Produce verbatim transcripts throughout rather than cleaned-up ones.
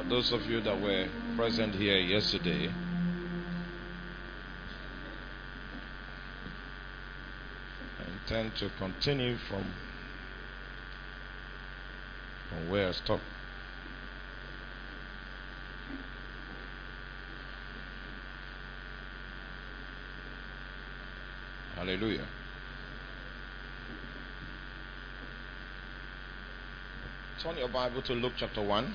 those of you that were present here yesterday, I intend to continue from, from where I stopped. Hallelujah. Turn your Bible to Luke chapter one.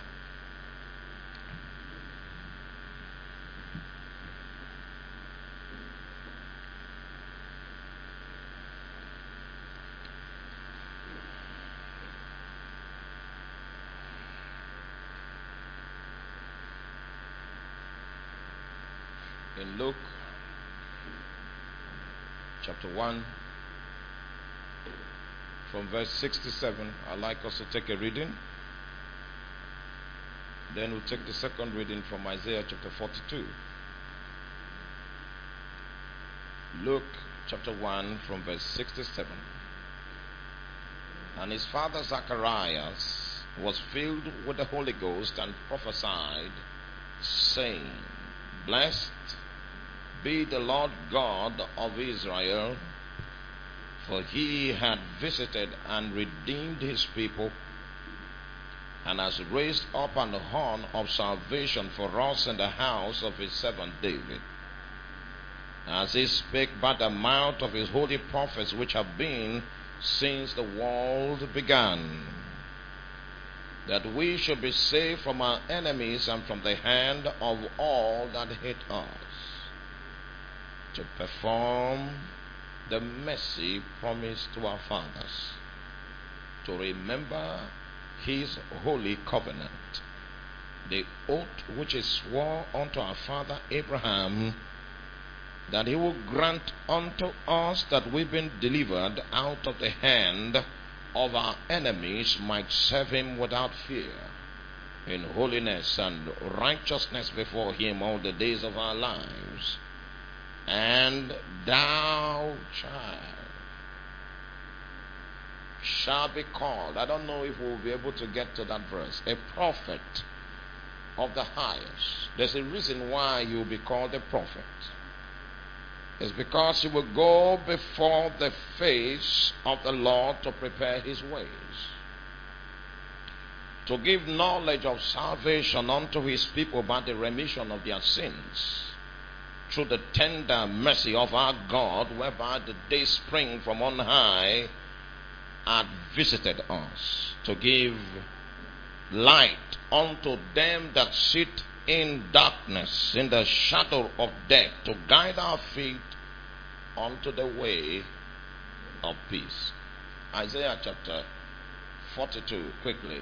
In Luke chapter one, from verse sixty-seven, I'd like us to take a reading. Then we'll take the second reading from Isaiah chapter forty-two. Luke chapter one, from verse sixty-seven. And his father Zacharias was filled with the Holy Ghost and prophesied, saying, Blessed be the Lord God of Israel, for he had visited and redeemed his people, and has raised up an horn of salvation for us in the house of his servant David, as he spake by the mouth of his holy prophets, which have been since the world began, that we should be saved from our enemies and from the hand of all that hate us, to perform the mercy promised to our fathers, to remember his holy covenant, the oath which he swore unto our father Abraham, that he will grant unto us that we, being delivered out of the hand of our enemies, might serve him without fear, in holiness and righteousness before him all the days of our lives. And thou, child, shall be called, I don't know if we'll be able to get to that verse, a prophet of the highest. There's a reason why you'll be called a prophet. It's because you will go before the face of the Lord to prepare his ways, to give knowledge of salvation unto his people by the remission of their sins, through the tender mercy of our God, whereby the day spring from on high had visited us, to give light unto them that sit in darkness, in the shadow of death, to guide our feet unto the way of peace. Isaiah chapter forty-two, quickly.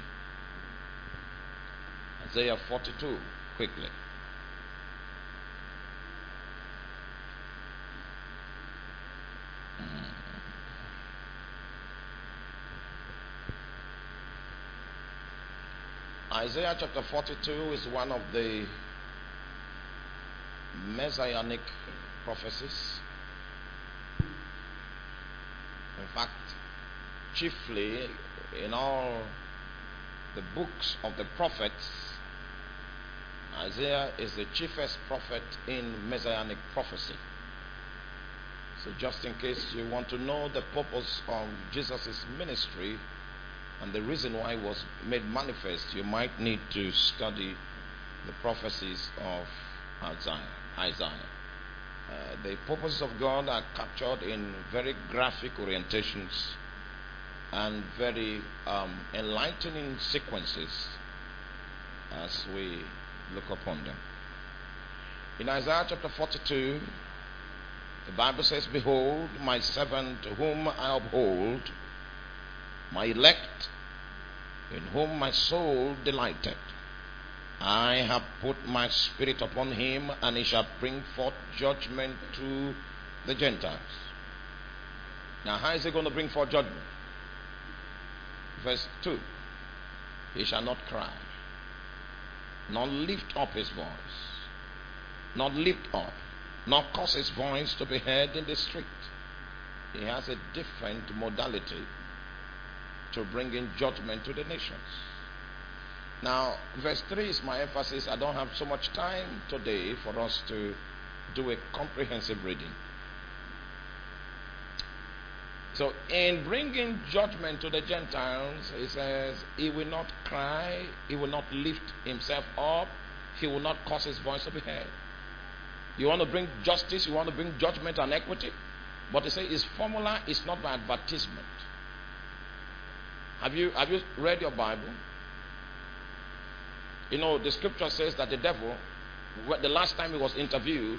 Isaiah forty-two, quickly. Isaiah chapter forty-two is one of the messianic prophecies. In fact, chiefly in all the books of the prophets, Isaiah is the chiefest prophet in messianic prophecy. So just in case you want to know the purpose of Jesus' ministry and the reason why it was made manifest, you might need to study the prophecies of Isaiah. Isaiah. Uh, the purposes of God are captured in very graphic orientations and very um, enlightening sequences as we look upon them. In Isaiah chapter forty-two, the Bible says, Behold, my servant whom I uphold, my elect, in whom my soul delighted. I have put my spirit upon him, and he shall bring forth judgment to the Gentiles. Now, how is he going to bring forth judgment? Verse two. He shall not cry, nor lift up his voice, nor lift up, nor cause his voice to be heard in the street. He has a different modality to bring in judgment to the nations. Now, verse three is my emphasis. I don't have so much time today for us to do a comprehensive reading. So, in bringing judgment to the Gentiles, he says, he will not cry, he will not lift himself up, he will not cause his voice to be heard. You want to bring justice, you want to bring judgment and equity, but he says his formula is not by advertisement. Have you, have you read your Bible? You know, the scripture says that the devil, the last time he was interviewed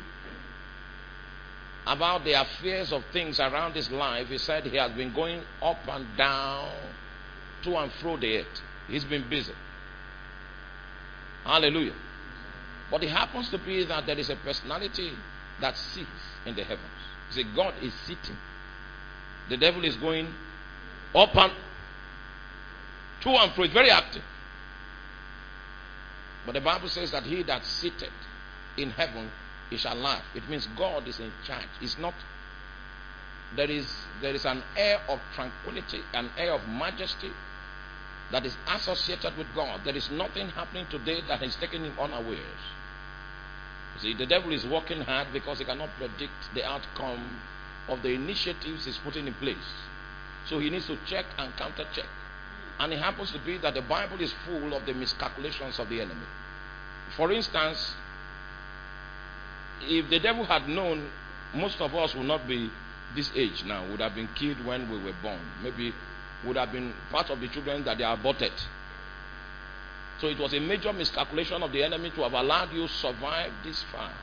about the affairs of things around his life, he said he has been going up and down, to and fro the earth. He's been busy. Hallelujah. But it happens to be that there is a personality that sits in the heavens. You see, God is sitting. The devil is going up and to and fro. It's very active. But the Bible says that he that sitteth in heaven, he shall laugh. It means God is in charge. It's not, there is there is an air of tranquility, an air of majesty that is associated with God. There is nothing happening today that is taking him unawares. You see, the devil is working hard because he cannot predict the outcome of the initiatives he's putting in place. So he needs to check and counter check. And it happens to be that the Bible is full of the miscalculations of the enemy. For instance, if the devil had known, most of us would not be this age now, would have been killed when we were born. Maybe would have been part of the children that they aborted. So it was a major miscalculation of the enemy to have allowed you to survive this far.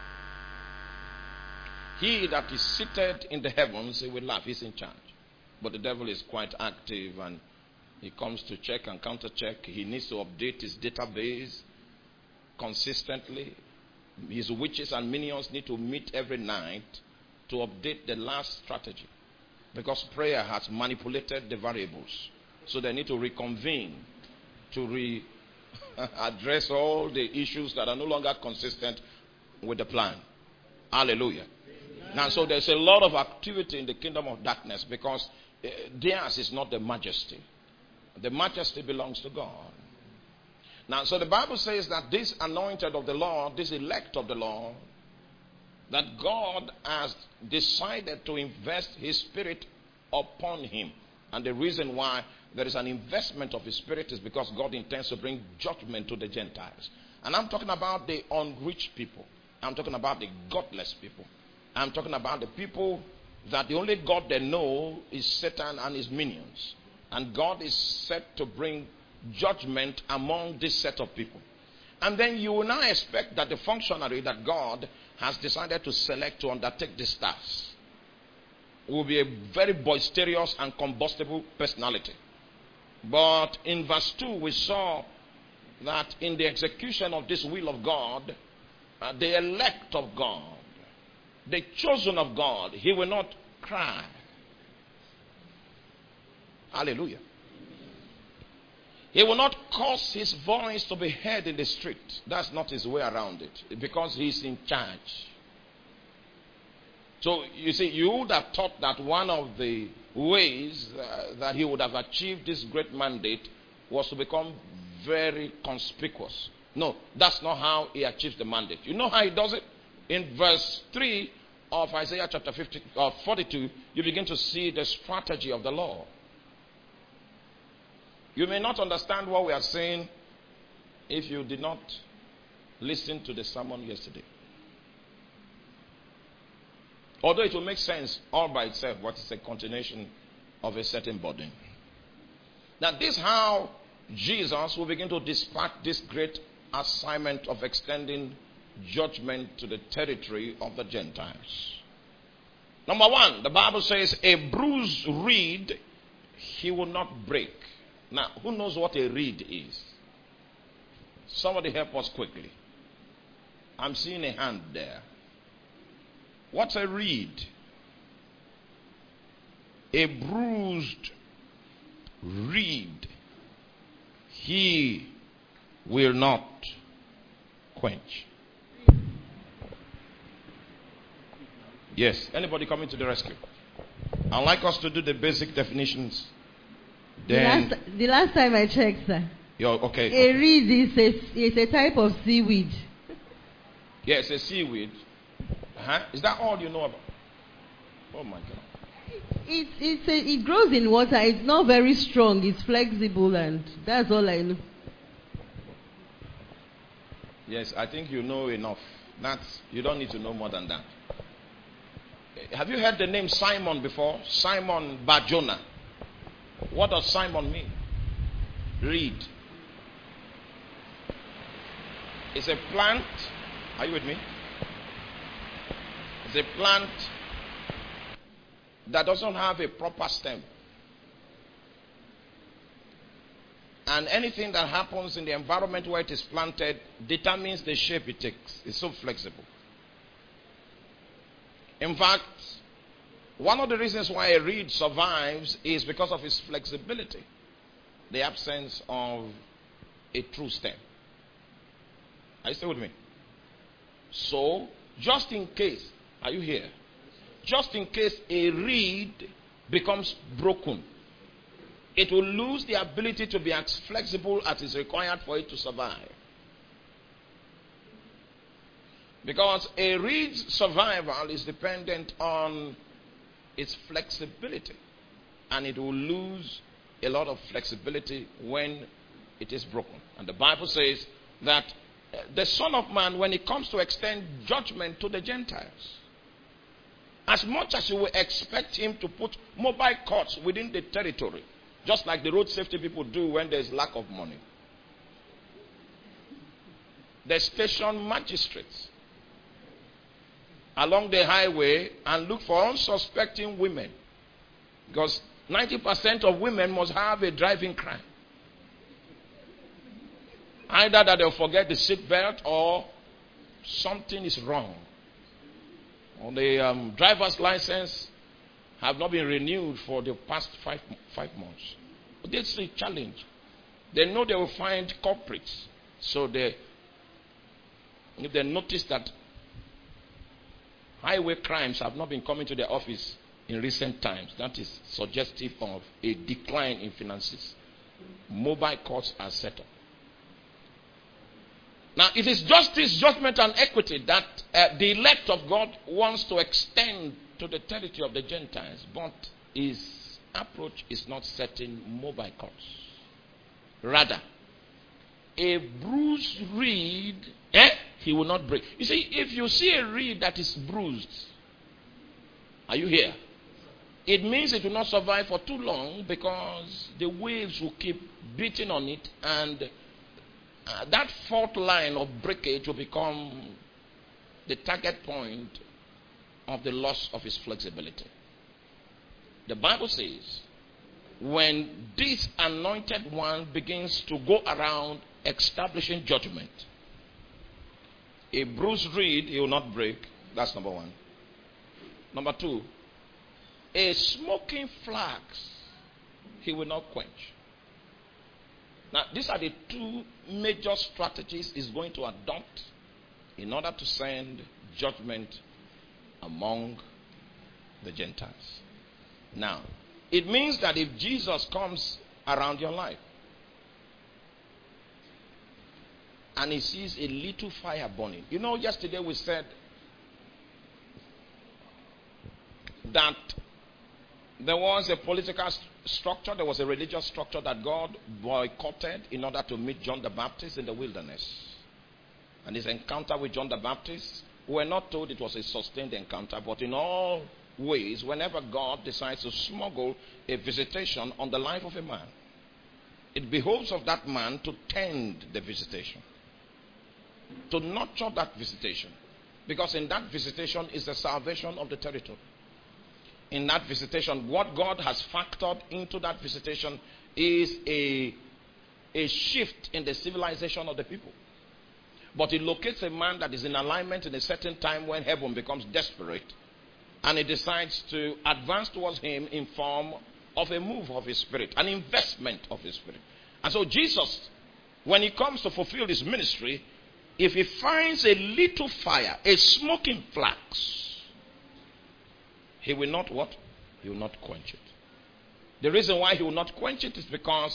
He that is seated in the heavens, he will laugh, he's in charge. But the devil is quite active and he comes to check and counter check. He needs to update his database consistently. His witches and minions need to meet every night to update the last strategy. Because prayer has manipulated the variables. So they need to reconvene to re address all the issues that are no longer consistent with the plan. Hallelujah. Now, so there's a lot of activity in the kingdom of darkness because uh, theirs is not the majesty. The majesty belongs to God. Now, so the Bible says that this anointed of the Lord, this elect of the Lord, that God has decided to invest his spirit upon him. And the reason why there is an investment of his spirit is because God intends to bring judgment to the Gentiles. And I'm talking about the unreached people. I'm talking about the godless people. I'm talking about the people that the only God they know is Satan and his minions. And God is set to bring judgment among this set of people. And then you will now expect that the functionary that God has decided to select to undertake this task will be a very boisterous and combustible personality. But in verse two we saw that in the execution of this will of God, uh, the elect of God, the chosen of God, he will not cry. Hallelujah. He will not cause his voice to be heard in the street. That's not his way around it. Because he's in charge. So, you see, you would have thought that one of the ways uh, that he would have achieved this great mandate was to become very conspicuous. No, that's not how he achieves the mandate. You know how he does it? In verse three of Isaiah chapter fifty, uh, forty-two, you begin to see the strategy of the Lord. You may not understand what we are saying if you did not listen to the sermon yesterday. Although it will make sense all by itself, but it's a continuation of a certain burden. Now, this is how Jesus will begin to dispatch this great assignment of extending judgment to the territory of the Gentiles. Number one, the Bible says, a bruised reed he will not break. Now, who knows what a reed is? Somebody help us quickly. I'm seeing a hand there. What's a reed? A bruised reed he will not quench. Yes, anybody coming to the rescue? I'd like us to do the basic definitions. The Then last, the last time I checked, sir, You're okay. A okay. reed is a, is a type of seaweed. Yes, a seaweed. Uh-huh. Is that all you know about? Oh my God. It, it's a, it grows in water. It's not very strong. It's flexible, and that's all I know. Yes, I think you know enough. That's, you don't need to know more than that. Have you heard the name Simon before? Simon Bar-Jonah. What does Simon mean? Reed. It's a plant. Are you with me? It's a plant that doesn't have a proper stem. And anything that happens in the environment where it is planted determines the shape it takes. It's so flexible. In fact, one of the reasons why a reed survives is because of its flexibility. The absence of a true stem. Are you still with me? So, just in case, are you here? Just in case a reed becomes broken, it will lose the ability to be as flexible as is required for it to survive. Because a reed's survival is dependent on its flexibility. And it will lose a lot of flexibility when it is broken. And the Bible says that the Son of Man, when it comes to extend judgment to the Gentiles, as much as you will expect him to put mobile courts within the territory, just like the road safety people do when there's lack of money, they station magistrates along the highway and look for unsuspecting women, because ninety percent of women must have a driving crime. Either that they'll forget the seatbelt or something is wrong. Or the um, driver's license have not been renewed for the past five, five months. But this is a challenge. They know they will find culprits. So they, if they notice that highway crimes have not been coming to their office in recent times, that is suggestive of a decline in finances. Mobile courts are set up. Now, it is justice, judgment, and equity that uh, the elect of God wants to extend to the territory of the Gentiles, but his approach is not setting mobile courts. Rather, a bruised reed, eh, he will not break. You see, if you see a reed that is bruised, are you here? It means it will not survive for too long because the waves will keep beating on it, and Uh, that fault line of breakage will become the target point of the loss of its flexibility. The Bible says, when this anointed one begins to go around establishing judgment, a bruised reed he will not break. That's number one. Number two, a smoking flax he will not quench. Now, these are the two major strategies he's going to adopt in order to send judgment among the Gentiles. Now, it means that if Jesus comes around your life and he sees a little fire burning. You know, yesterday we said that there was a political st- structure, there was a religious structure that God boycotted in order to meet John the Baptist in the wilderness. And his encounter with John the Baptist, we were not told it was a sustained encounter, but in all ways, whenever God decides to smuggle a visitation on the life of a man, it behoves of that man to tend the visitation, to nurture that visitation, because in that visitation is the salvation of the territory. In that visitation, what God has factored into that visitation is a, a shift in the civilization of the people. But it locates a man that is in alignment in a certain time when heaven becomes desperate, and it decides to advance towards him in form of a move of his spirit, an investment of his spirit. And so Jesus, when he comes to fulfill his ministry, if he finds a little fire, a smoking flax, he will not what? He will not quench it. The reason why he will not quench it is because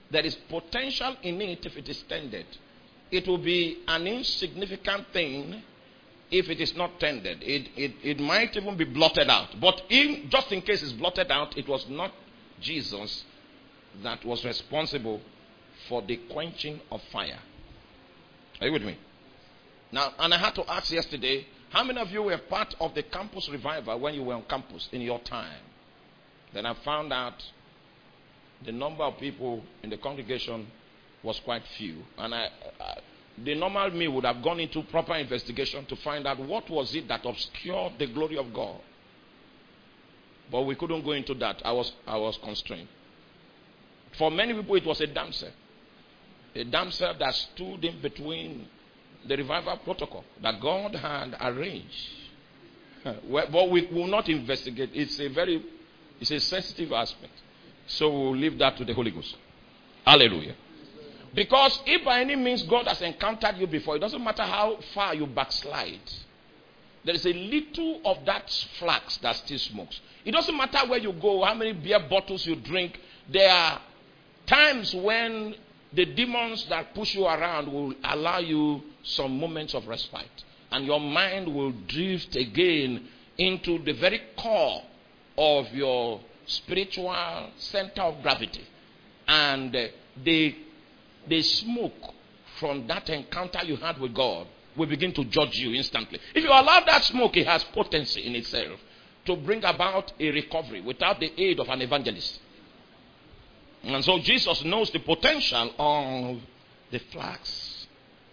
there is potential in it if it is tended. It will be an insignificant thing if it is not tended. It, it, it might even be blotted out. But in, just in case it's blotted out, it was not Jesus that was responsible for the quenching of fire. Are you with me? Now, and I had to ask yesterday, how many of you were part of the campus revival when you were on campus in your time? Then I found out the number of people in the congregation was quite few. And I, I, the normal me would have gone into proper investigation to find out what was it that obscured the glory of God. But we couldn't go into that. I was, I was constrained. For many people, it was a damsel. A damsel that stood in between the revival protocol that God had arranged. But we will not investigate. It's a very, it's a sensitive aspect. So we'll leave that to the Holy Ghost. Hallelujah. Because if by any means God has encountered you before, it doesn't matter how far you backslide. There is a little of that flax that still smokes. It doesn't matter where you go, how many beer bottles you drink. There are times when the demons that push you around will allow you some moments of respite. And your mind will drift again into the very core of your spiritual center of gravity. And uh, the, the smoke from that encounter you had with God will begin to judge you instantly. If you allow that smoke, it has potency in itself to bring about a recovery without the aid of an evangelist. And so Jesus knows the potential of the flax.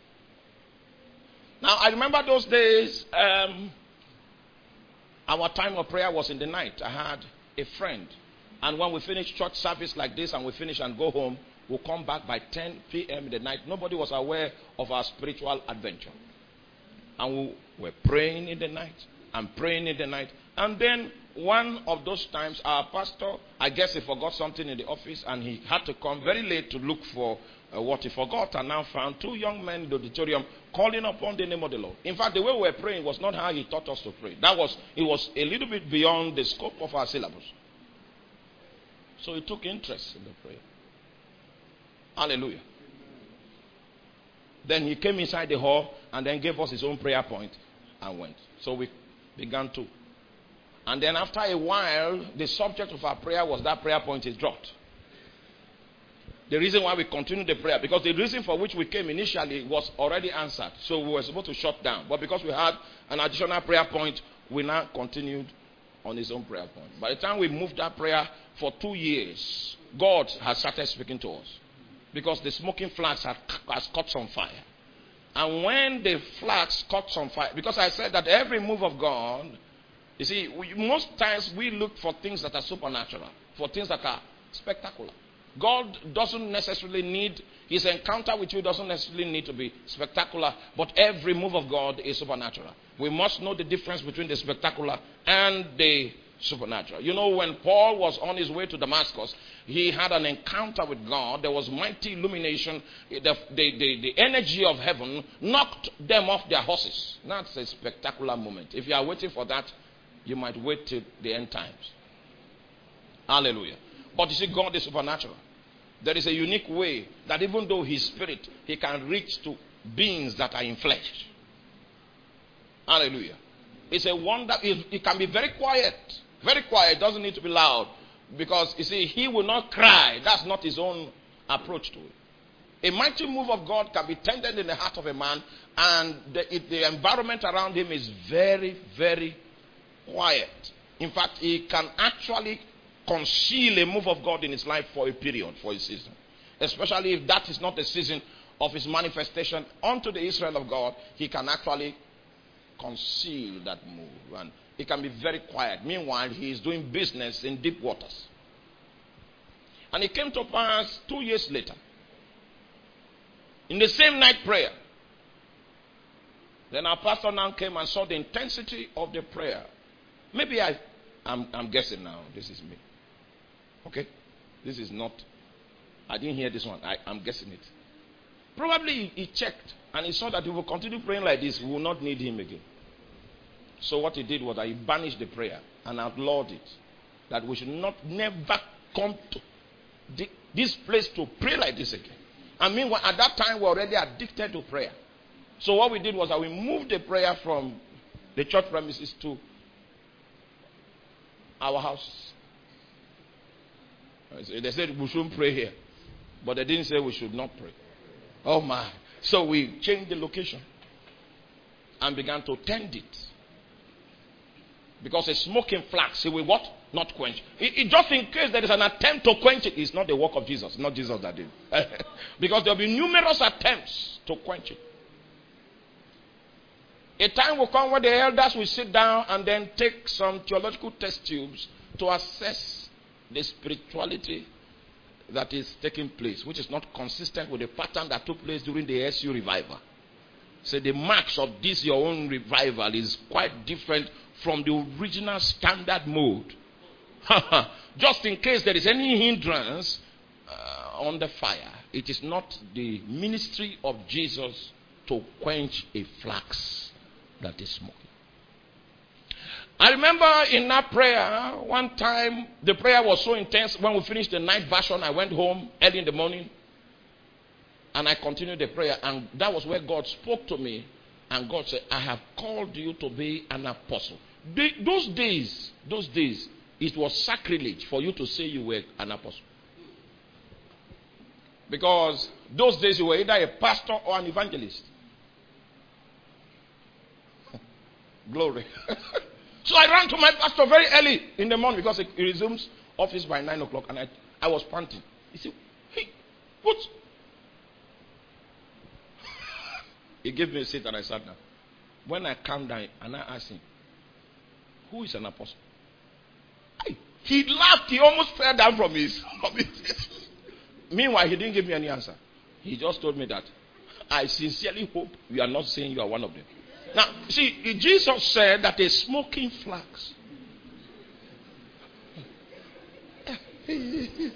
Now, I remember those days, um, our time of prayer was in the night. I had a friend. And when we finish church service like this and we finish and go home, we'll come back by ten p.m. in the night. Nobody was aware of our spiritual adventure. And we were praying in the night and praying in the night. And then one of those times, our pastor, I guess he forgot something in the office and he had to come very late to look for uh, what he forgot, and now found two young men in the auditorium calling upon the name of the Lord. In fact, the way we were praying was not how he taught us to pray. That was, it was a little bit beyond the scope of our syllabus. So he took interest in the prayer. Hallelujah. Then he came inside the hall and then gave us his own prayer point and went. So we began to. And then after a while, the subject of our prayer was that prayer point is dropped. The reason why we continued the prayer, because the reason for which we came initially was already answered. So we were supposed to shut down. But because we had an additional prayer point, we now continued on his own prayer point. By the time we moved that prayer for two years, God has started speaking to us. Because the smoking flax has, has caught some fire. And when the flax caught some fire, because I said that every move of God, you see, we, most times we look for things that are supernatural, for things that are spectacular. God doesn't necessarily need, his encounter with you doesn't necessarily need to be spectacular, but every move of God is supernatural. We must know the difference between the spectacular and the supernatural. You know, when Paul was on his way to Damascus, he had an encounter with God. There was mighty illumination. The, the, the, the energy of heaven knocked them off their horses. That's a spectacular moment. If you are waiting for that, you might wait till the end times. Hallelujah. But you see, God is supernatural. There is a unique way that even though his spirit, he can reach to beings that are in flesh. Hallelujah. It's a wonder. It, it can be very quiet. Very quiet. It doesn't need to be loud. Because, you see, he will not cry. That's not his own approach to it. A mighty move of God can be tended in the heart of a man, and the, it, the environment around him is very, very quiet. In fact, he can actually conceal a move of God in his life for a period, for a season. Especially if that is not the season of his manifestation unto the Israel of God, he can actually conceal that move. And it can be very quiet. Meanwhile, he is doing business in deep waters. And it came to pass two years later, in the same night prayer, then our pastor now came and saw the intensity of the prayer. Maybe I, I'm, I'm guessing now. This is me. Okay? This is not, I didn't hear this one. I, I'm guessing it. Probably he, he checked and he saw that if we continue praying like this, we will not need him again. So what he did was that he banished the prayer and outlawed it. That we should not never come to. The, this place to pray like this again. And meanwhile, at that time, we were already addicted to prayer. So what we did was that we moved the prayer from the church premises to our house. They said we shouldn't pray here. But they didn't say we should not pray. Oh my. So we changed the location and began to tend it. Because a smoking flax, it will what? Not quench. It, it just in case there is an attempt to quench it, it's not the work of Jesus. It's not Jesus that did. Because there will be numerous attempts to quench it. A time will come when the elders will sit down and then take some theological test tubes to assess the spirituality that is taking place, which is not consistent with the pattern that took place during the S U revival. So the marks of this your own revival is quite different from the original standard mode. Just in case there is any hindrance uh, on the fire, it is not the ministry of Jesus to quench a flax that is smoking. I remember in that prayer, one time the prayer was so intense. When we finished the night version, I went home early in the morning and I continued the prayer. And that was where God spoke to me. And God said, I have called you to be an apostle. The, those days, those days, it was sacrilege for you to say you were an apostle. Because those days you were either a pastor or an evangelist. Glory. So I ran to my pastor very early in the morning because he resumes office by nine o'clock and I, I was panting. He said, hey, what? He gave me a seat and I sat down. When I calmed down and I asked him, who is an apostle? Hey, he laughed. He almost fell down from his, from his Meanwhile, he didn't give me any answer. He just told me that I sincerely hope you are not saying you are one of them. Now, see, Jesus said that a smoking flax. He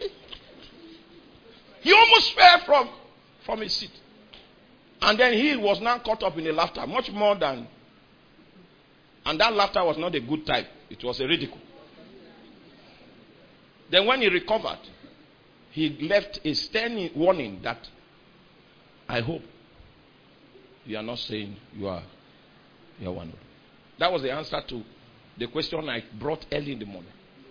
almost fell from, from his seat. And then he was now caught up in a laughter, much more than. And that laughter was not a good type. It was a ridicule. Then when he recovered, he left a stern warning that I hope you are not saying you are, you are one of them. That was the answer to the question I brought early in the morning.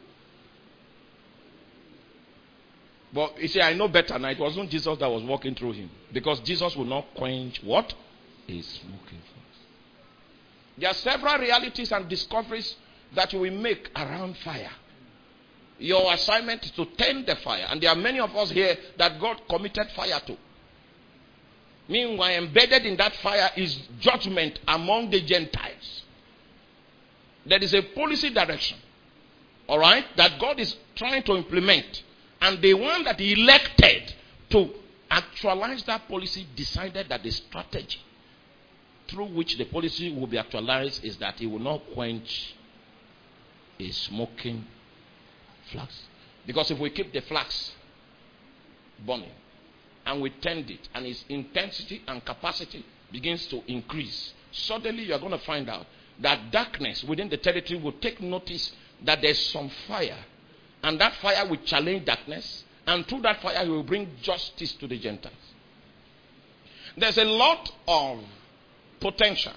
But you see, I know better now. It wasn't Jesus that was walking through him. Because Jesus will not quench what? A smoking flax. There are several realities and discoveries that you will make around fire. Your assignment is to tend the fire. And there are many of us here that God committed fire to. Meanwhile, embedded in that fire is judgment among the Gentiles. There is a policy direction, all right, that God is trying to implement. And the one that he elected to actualize that policy decided that the strategy through which the policy will be actualized is that he will not quench a smoking flax. Because if we keep the flax burning, and we tend it, and its intensity and capacity begins to increase, suddenly you are going to find out that darkness within the territory will take notice that there's some fire, and that fire will challenge darkness, and through that fire he will bring justice to the Gentiles. There's a lot of potential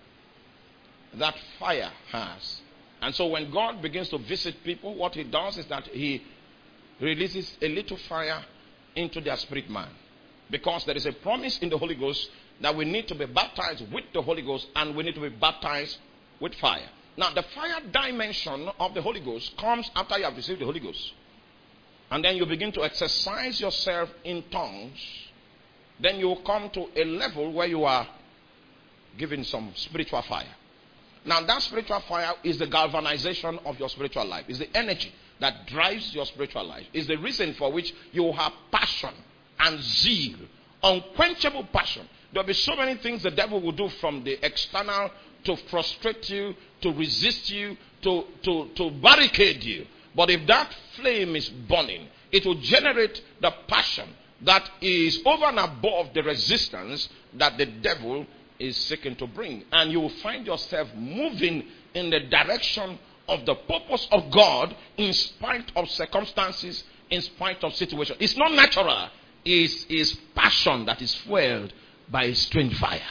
that fire has. And so when God begins to visit people, what he does is that he releases a little fire into their spirit man. Because there is a promise in the Holy Ghost that we need to be baptized with the Holy Ghost and we need to be baptized with fire. Now, the fire dimension of the Holy Ghost comes after you have received the Holy Ghost. And then you begin to exercise yourself in tongues. Then you will come to a level where you are given some spiritual fire. Now, that spiritual fire is the galvanization of your spiritual life. It's the energy that drives your spiritual life. It's the reason for which you have passion and zeal, unquenchable passion. There will be so many things the devil will do from the external to frustrate you, to resist you, to, to, to barricade you. But if that flame is burning, it will generate the passion that is over and above the resistance that the devil is seeking to bring. And you will find yourself moving in the direction of the purpose of God in spite of circumstances, in spite of situation. It's not natural. It's, it's passion that is fueled by a strange fire.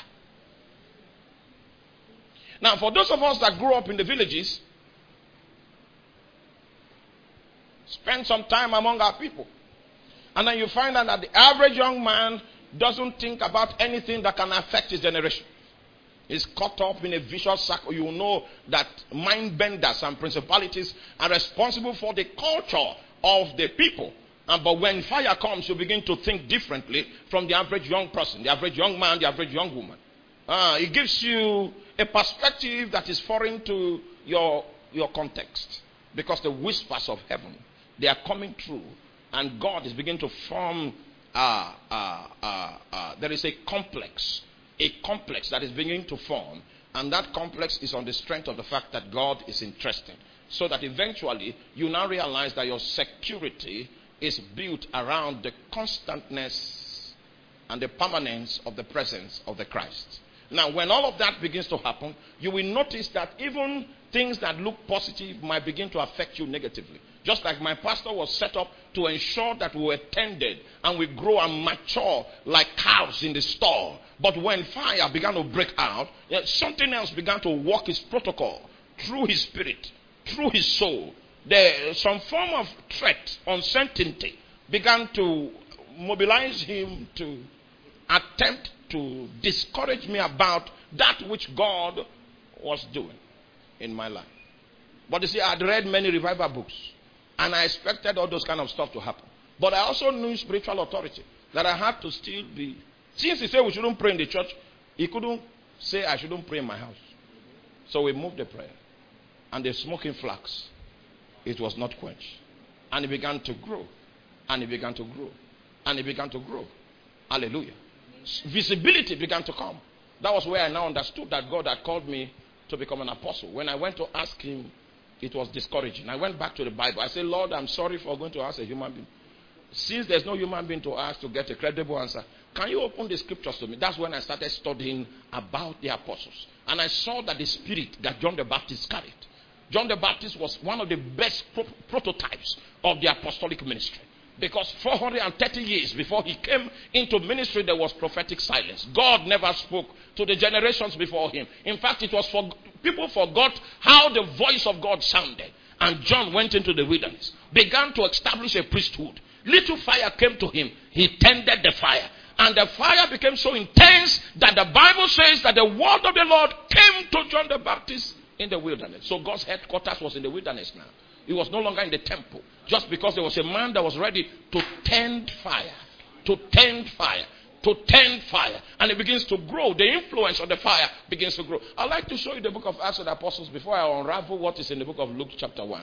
Now, for those of us that grew up in the villages, spend some time among our people, and then you find out that the average young man doesn't think about anything that can affect his generation. He's caught up in a vicious circle. You know that mind benders and principalities are responsible for the culture of the people. And but when fire comes, you begin to think differently from the average young person, the average young man, the average young woman. Uh, it gives you a perspective that is foreign to your, your context. Because the whispers of heaven, they are coming true. And God is beginning to form, uh, uh, uh, uh, there is a complex, a complex that is beginning to form. And that complex is on the strength of the fact that God is interested. So that eventually you now realize that your security is built around the constantness and the permanence of the presence of the Christ. Now, when all of that begins to happen, you will notice that even things that look positive might begin to affect you negatively. Just like my pastor was set up to ensure that we were tended and we grow and mature like cows in the stall. But when fire began to break out, something else began to walk his protocol through his spirit, through his soul. There, some form of threat, uncertainty began to mobilize him to attempt to discourage me about that which God was doing in my life. But you see, I had read many revival books, and I expected all those kind of stuff to happen. But I also knew spiritual authority, that I had to still be. Since he said we shouldn't pray in the church, he couldn't say I shouldn't pray in my house. So we moved the prayer. And the smoking flax, it was not quenched. And it began to grow. And it began to grow. And it began to grow. Hallelujah. Visibility began to come. That was where I now understood that God had called me to become an apostle. When I went to ask him, it was discouraging. I went back to the Bible. I said, Lord, I'm sorry for going to ask a human being. Since there's no human being to ask to get a credible answer, can you open the scriptures to me? That's when I started studying about the apostles. And I saw that the spirit that John the Baptist carried. John the Baptist was one of the best pro- prototypes of the apostolic ministry. Because four hundred thirty years before he came into ministry, there was prophetic silence. God never spoke to the generations before him. In fact, it was for people forgot how the voice of God sounded. And John went into the wilderness, began to establish a priesthood. Little fire came to him. He tended the fire. And the fire became so intense that the Bible says that the word of the Lord came to John the Baptist in the wilderness. So God's headquarters was in the wilderness now. He was no longer in the temple. Just because there was a man that was ready to tend fire. To tend fire. To tend fire. And it begins to grow. The influence of the fire begins to grow. I'd like to show you the book of Acts of the Apostles before I unravel what is in the book of Luke chapter one.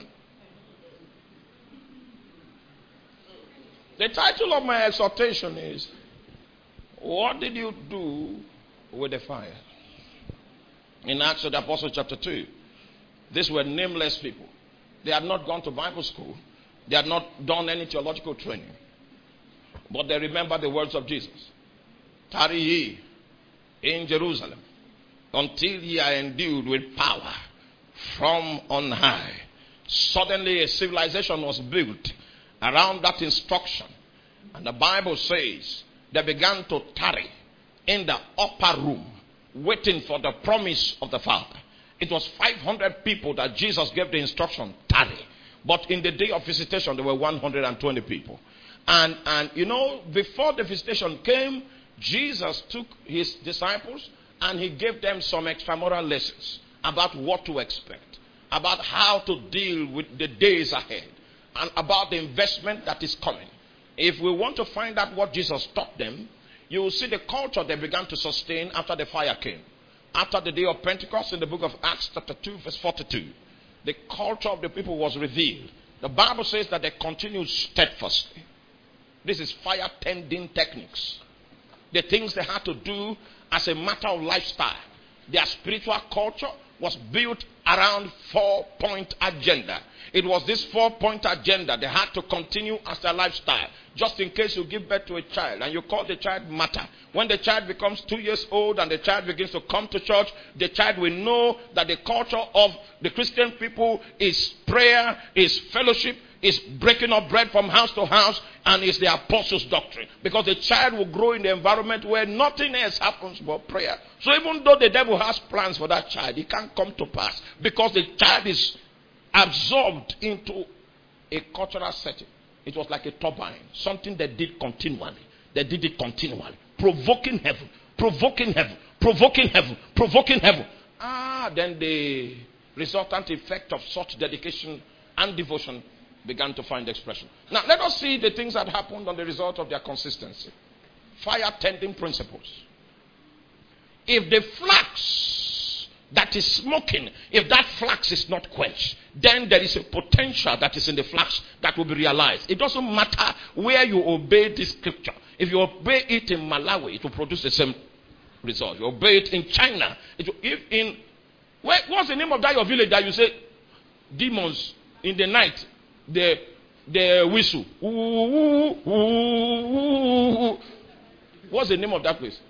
The title of my exhortation is, what did you do with the fire? In Acts of the Apostles chapter two, these were nameless people. They had not gone to Bible school. They had not done any theological training. But they remember the words of Jesus. Tarry ye in Jerusalem until ye are endued with power from on high. Suddenly a civilization was built around that instruction. And the Bible says they began to tarry in the upper room, waiting for the promise of the Father. It was five hundred people that Jesus gave the instruction, tarry. But in the day of visitation, there were one hundred twenty people. And, and you know, before the visitation came, Jesus took his disciples and he gave them some extramoral lessons about what to expect, about how to deal with the days ahead, and about the investment that is coming. If we want to find out what Jesus taught them, you will see the culture they began to sustain after the fire came. After the day of Pentecost, in the book of Acts chapter two verse forty-two, the culture of the people was revealed. The Bible says that they continued steadfastly. This is fire tending techniques. The things they had to do as a matter of lifestyle. Their spiritual culture was built around four-point agenda. It was this four-point agenda they had to continue as their lifestyle. Just in case you give birth to a child and you call the child Matter. When the child becomes two years old and the child begins to come to church, the child will know that the culture of the Christian people is prayer, is fellowship, is breaking up bread from house to house, and it's the apostles' doctrine. Because the child will grow in the environment where nothing else happens but prayer. So even though the devil has plans for that child, it can't come to pass. Because the child is absorbed into a cultural setting. It was like a turbine. Something they did continually. They did it continually. Provoking heaven. Provoking heaven. Provoking heaven. Provoking heaven. Ah, then the resultant effect of such dedication and devotion began to find expression. Now, let us see the things that happened on the result of their consistency. Fire tending principles. If the flax that is smoking, if that flax is not quenched, then there is a potential that is in the flax that will be realized. It doesn't matter where you obey this scripture. If you obey it in Malawi, it will produce the same result. You obey it in China. It will, if in where, what's the name of that your village that you say demons in the night they they whistle? Ooh, ooh, ooh, ooh. What's the name of that place?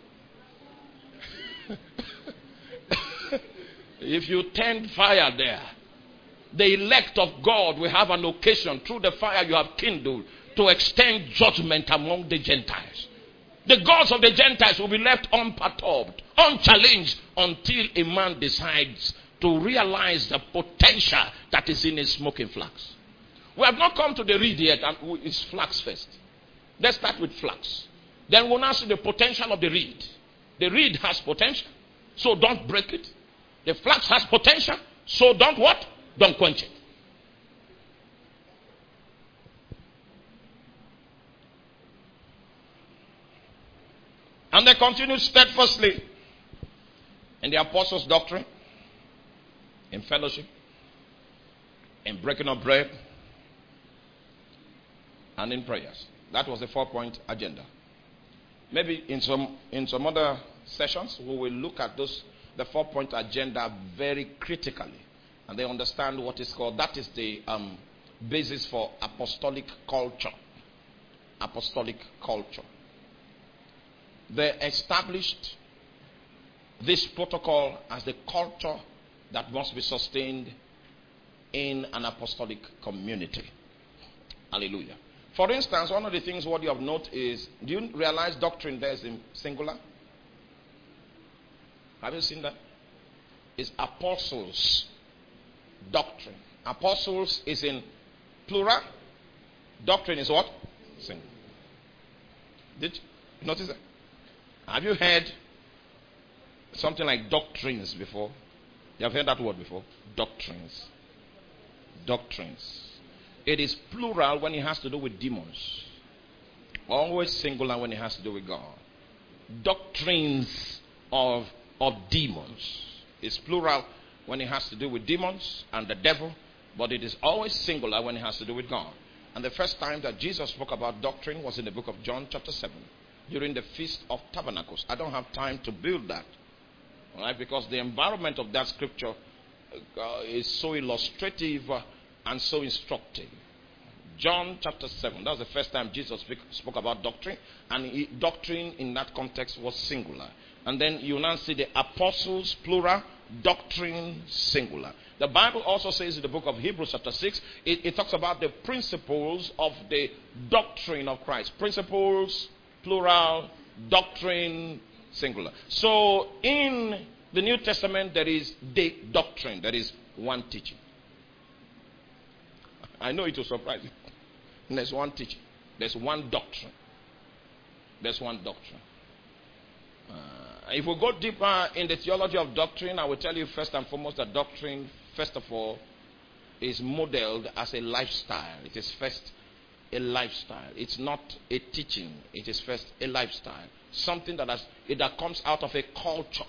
If you tend fire there, the elect of God will have an occasion through the fire you have kindled to extend judgment among the Gentiles. The gods of the Gentiles will be left unperturbed, unchallenged, until a man decides to realize the potential that is in a smoking flax. We have not come to the reed yet, and it's flax first. Let's start with flax. Then we'll now see the potential of the reed. The reed has potential, so don't break it. The flax has potential, so don't what? Don't quench it. And they continued steadfastly in the apostles' doctrine, in fellowship, in breaking of bread, and in prayers. That was the four-point agenda. Maybe in some in some other sessions we will look at those the four-point agenda very critically, and they understand what is called, that is the um, basis for apostolic culture. Apostolic culture. They established this protocol as the culture that must be sustained in an apostolic community. Hallelujah. For instance, one of the things what you have noted is, do you realize doctrine there is in singular? Have you seen that? It's apostles' doctrine. Apostles is in plural. Doctrine is what? Singular. Did you notice that? Have you heard something like doctrines before? You have heard that word before? Doctrines. Doctrines. It is plural when it has to do with demons. Always singular when it has to do with God. Doctrines of, of demons. It's plural when it has to do with demons and the devil, but it is always singular when it has to do with God. And the first time that Jesus spoke about doctrine was in the book of John chapter seven, during the Feast of Tabernacles. I don't have time to build that, all right, because the environment of that scripture uh, is so illustrative uh, and so instructive. John chapter seven, that was the first time Jesus speak, spoke about doctrine, and he, doctrine in that context was singular. And then you now see the apostles, plural, doctrine, singular. The Bible also says in the book of Hebrews chapter six, it, it talks about the principles of the doctrine of Christ. Principles, plural, doctrine, singular. So in the New Testament, there is the doctrine, there is one teaching. I know it will surprise you. There's one teaching. There's one doctrine. There's one doctrine. Uh, if we go deeper in the theology of doctrine, I will tell you first and foremost that doctrine, first of all, is modeled as a lifestyle. It is first a lifestyle. It's not a teaching. It is first a lifestyle. Something that has it that comes out of a culture.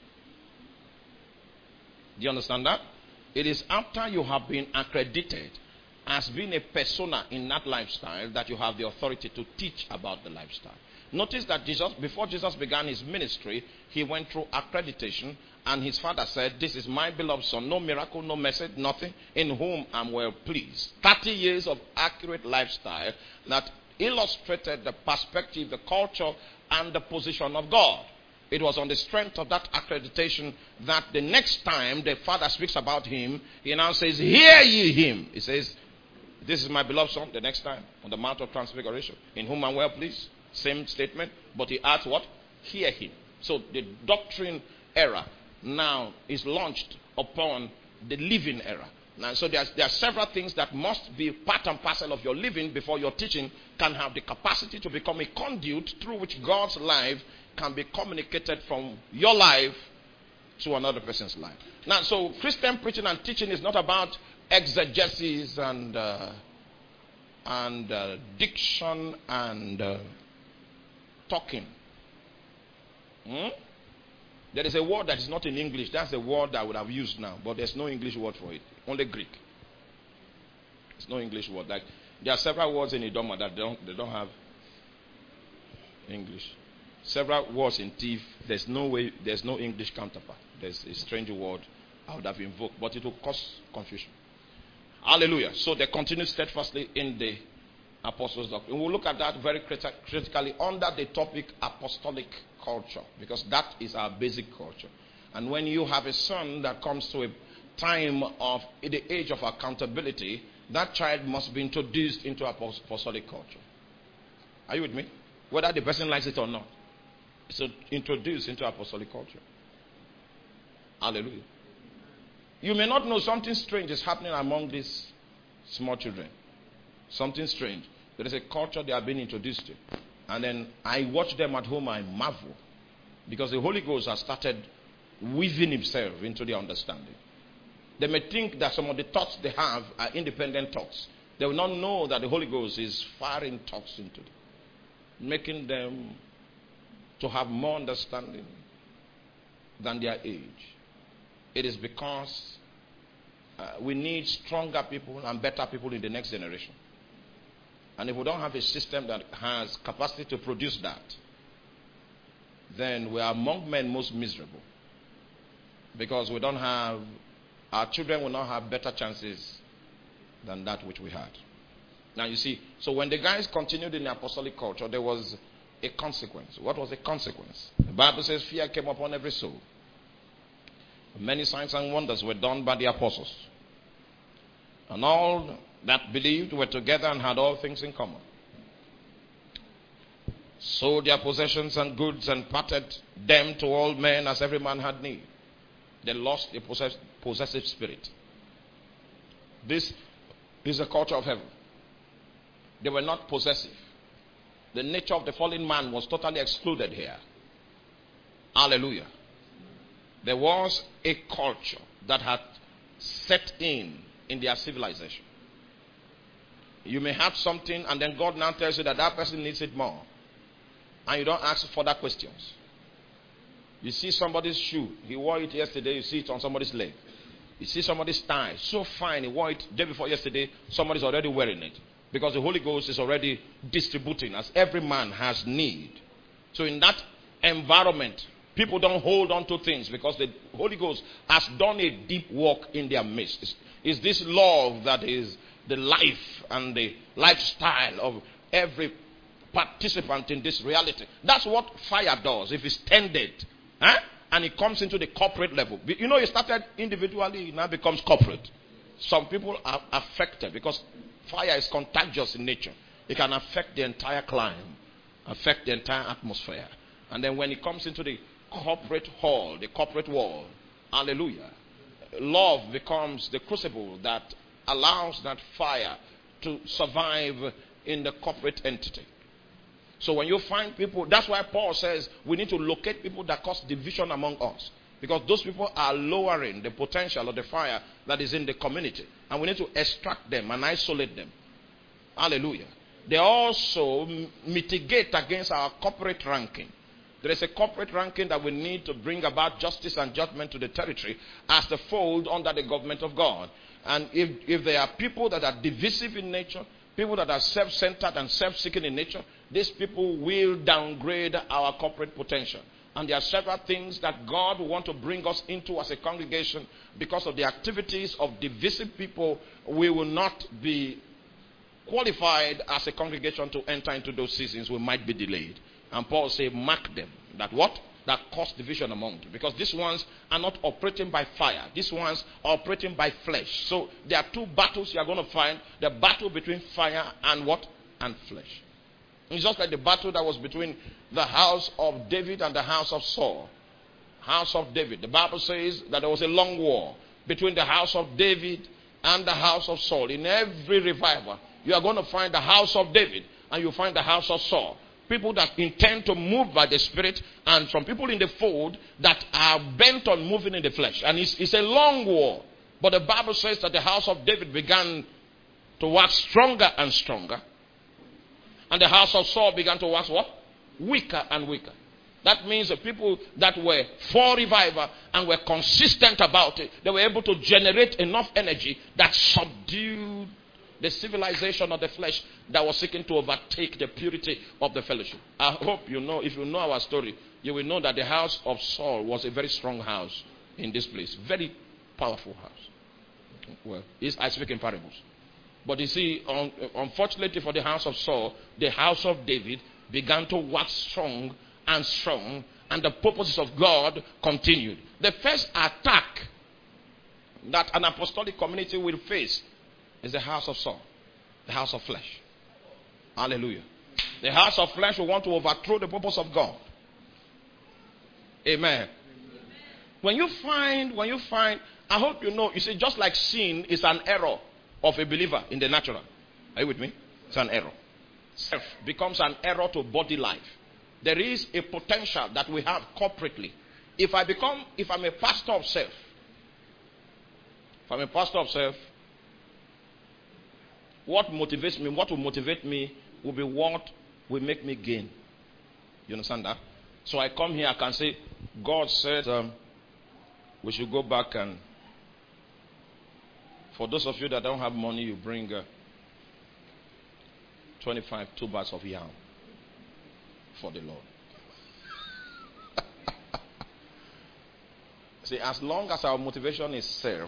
Do you understand that? It is after you have been accredited as being a persona in that lifestyle that you have the authority to teach about the lifestyle. Notice that Jesus, before Jesus began his ministry, he went through accreditation, and his father said, "This is my beloved son, no miracle, no message, nothing, in whom I'm well pleased." thirty years of accurate lifestyle that illustrated the perspective, the culture, and the position of God. It was on the strength of that accreditation that the next time the father speaks about him, he now says, "Hear ye him." He says, This is my beloved son, the next time, on the Mount of Transfiguration, in whom I'm well pleased. Same statement, but he adds what? Hear him. So the doctrine era now is launched upon the living era. Now, so there's, there are several things that must be part and parcel of your living before your teaching can have the capacity to become a conduit through which God's life can be communicated from your life to another person's life. Now, so Christian preaching and teaching is not about exegesis and uh, and uh, diction and uh, talking. Hmm? There is a word that is not in English. That's a word that I would have used now, but there's no English word for it. Only Greek. There's no English word. Like there are several words in Idoma that they don't they don't have English. Several words in thief. There's no way. There's no English counterpart. There's a strange word I would have invoked, but it will cause confusion. Hallelujah. So they continue steadfastly in the apostles' doctrine. We'll look at that very criti- critically under the topic apostolic culture, because that is our basic culture. And when you have a son that comes to a time of the age of accountability, that child must be introduced into apostolic culture. Are you with me? Whether the person likes it or not. So introduced into apostolic culture. Hallelujah. You may not know something strange is happening among these small children. Something strange. There is a culture they are being introduced to. And then I watch them at home, I marvel. Because the Holy Ghost has started weaving himself into their understanding. They may think that some of the thoughts they have are independent thoughts. They will not know that the Holy Ghost is firing thoughts into them, making them to have more understanding than their age. It is because uh, we need stronger people and better people in the next generation. And if we don't have a system that has capacity to produce that, then we are among men most miserable. Because we don't have, our children will not have better chances than that which we had. Now you see, so when the guys continued in the apostolic culture, there was a consequence. What was the consequence? The Bible says fear came upon every soul. Many signs and wonders were done by the apostles. And all that believed were together and had all things in common. Sold their possessions and goods and parted them to all men as every man had need. They lost a possess- possessive spirit. This is the culture of heaven. They were not possessive. The nature of the fallen man was totally excluded here. Hallelujah. There was a culture that had set in in their civilization. You may have something and then God now tells you that that person needs it more. And you don't ask further questions. You see somebody's shoe. He wore it yesterday. You see it on somebody's leg. You see somebody's tie. So fine. He wore it day before yesterday. Somebody's already wearing it. Because the Holy Ghost is already distributing as every man has need. So in that environment, people don't hold on to things because the Holy Ghost has done a deep work in their midst. It's, it's this love that is the life and the lifestyle of every participant in this reality. That's what fire does if it's tended. Huh? And it comes into the corporate level. You know, it started individually, it now becomes corporate. Some people are affected because fire is contagious in nature. It can affect the entire climate, affect the entire atmosphere. And then when it comes into the corporate hall, the corporate world, hallelujah, love becomes the crucible that allows that fire to survive in the corporate entity. So when you find people, that's why Paul says we need to locate people that cause division among us. Because those people are lowering the potential of the fire that is in the community. And we need to extract them and isolate them. Hallelujah. They also mitigate against our corporate ranking. There is a corporate ranking that we need to bring about justice and judgment to the territory as the fold under the government of God. And if, if there are people that are divisive in nature, people that are self-centered and self-seeking in nature, these people will downgrade our corporate potential. And there are several things that God will want to bring us into as a congregation. Because of the activities of divisive people, we will not be qualified as a congregation to enter into those seasons. We might be delayed. And Paul says, mark them. That what? that cause division among you. Because these ones are not operating by fire. These ones are operating by flesh. So there are two battles you are going to find. The battle between fire and what? And flesh. It's just like the battle that was between the house of David and the house of Saul. House of David. The Bible says that there was a long war between the house of David and the house of Saul. In every revival, you are going to find the house of David and you find the house of Saul. People that intend to move by the Spirit, and from people in the fold that are bent on moving in the flesh. And it's, it's a long war. But the Bible says that the house of David began to wax stronger and stronger. And the house of Saul began to wax what? Weaker and weaker. That means the people that were for revival and were consistent about it, they were able to generate enough energy that subdued the civilization of the flesh that was seeking to overtake the purity of the fellowship. I hope you know, if you know our story, you will know that the house of Saul was a very strong house in this place. Very powerful house. Well, I speak in parables. But you see, un, unfortunately for the house of Saul, the house of David began to wax strong and strong, and the purposes of God continued. The first attack that an apostolic community will face is the house of Saul, the house of flesh. Hallelujah. The house of flesh will want to overthrow the purpose of God. Amen. Amen. When you find, when you find, I hope you know, you see, just like sin is an error of a believer in the natural. Are you with me? It's an error. Self becomes an error to body life. There is a potential that we have corporately. If I become, if I'm a pastor of self, if I'm a pastor of self, what motivates me, what will motivate me will be what will make me gain. You understand that? So I come here, I can say, God said um, we should go back, and for those of you that don't have money, you bring uh, twenty-five two bags of yam for the Lord. See, as long as our motivation is self,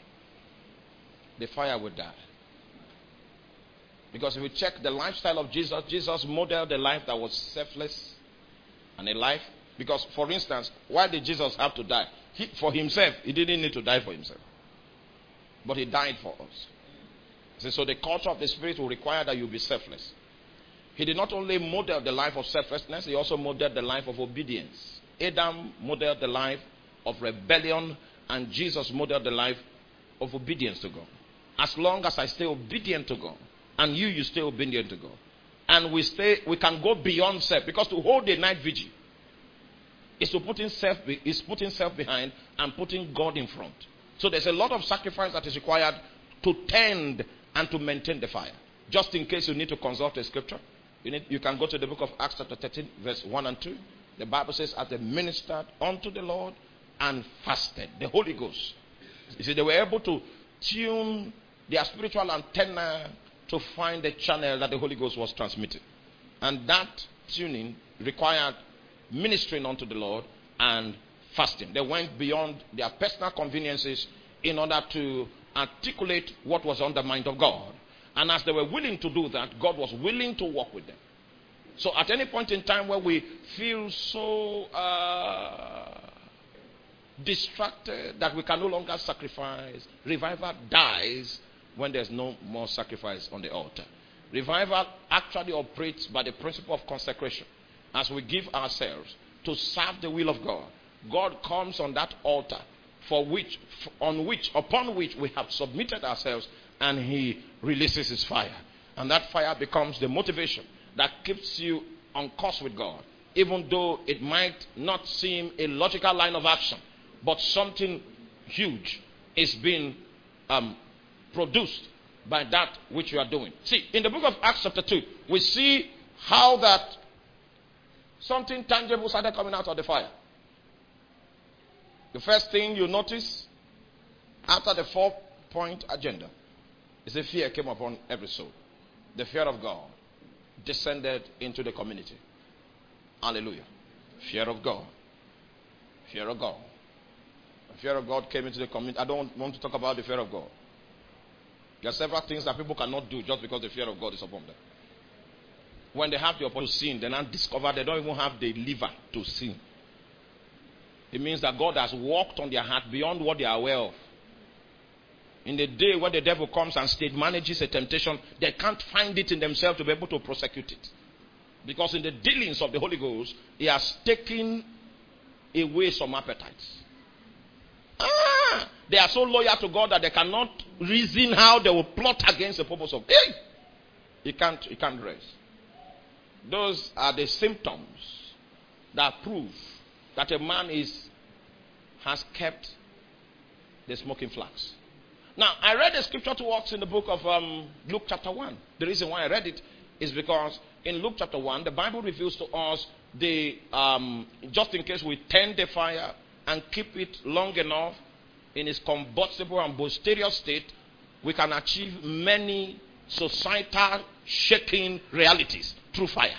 the fire will die. Because if you check the lifestyle of Jesus, Jesus modeled a life that was selfless and a life. Because, for instance, why did Jesus have to die? He, for himself, he didn't need to die for himself. But he died for us. See, so the culture of the Spirit will require that you be selfless. He did not only model the life of selflessness, he also modeled the life of obedience. Adam modeled the life of rebellion, and Jesus modeled the life of obedience to God. As long as I stay obedient to God, and you, you stay obedient to God, and we stay, we can go beyond self, because to hold a night vigil is to put in self, is putting self behind and putting God in front. So there's a lot of sacrifice that is required to tend and to maintain the fire. Just in case you need to consult a scripture, you need, you can go to the book of Acts chapter thirteen, verse one and two. The Bible says, as they ministered unto the Lord and fasted, the Holy Ghost. You see, they were able to tune their spiritual antenna to find the channel that the Holy Ghost was transmitting. And that tuning required ministering unto the Lord and fasting. They went beyond their personal conveniences in order to articulate what was on the mind of God. And as they were willing to do that, God was willing to walk with them. So at any point in time where we feel so uh, distracted that we can no longer sacrifice, revival dies when there's no more sacrifice on the altar. Revival actually operates by the principle of consecration. As we give ourselves to serve the will of God, God comes on that altar for which, on which, upon which we have submitted ourselves, and he releases his fire. And that fire becomes the motivation that keeps you on course with God, even though it might not seem a logical line of action, but something huge is being um, produced by that which you are doing. See, in the book of Acts chapter two, we see how that something tangible started coming out of the fire. The first thing you notice after the four-point agenda is a fear came upon every soul. The fear of God descended into the community. Hallelujah. Fear of God. Fear of God. The fear of God came into the community. I don't want to talk about the fear of God. There are several things that people cannot do just because the fear of God is upon them. When they have the opportunity to sin, they now discover they don't even have the liver to sin. It means that God has worked on their heart beyond what they are aware of. In the day when the devil comes and stage manages a temptation, they can't find it in themselves to be able to prosecute it. Because in the dealings of the Holy Ghost, he has taken away some appetites. Ah, they are so loyal to God that they cannot reason how they will plot against the purpose of. Hey, he can't. He can't rest. Those are the symptoms that prove that a man is has kept the smoking flax. Now, I read the scripture to us in the book of um, Luke chapter one. The reason why I read it is because in Luke chapter one, the Bible reveals to us the um, just in case we tend the fire and keep it long enough in its combustible and boisterous state, we can achieve many societal shaking realities through fire.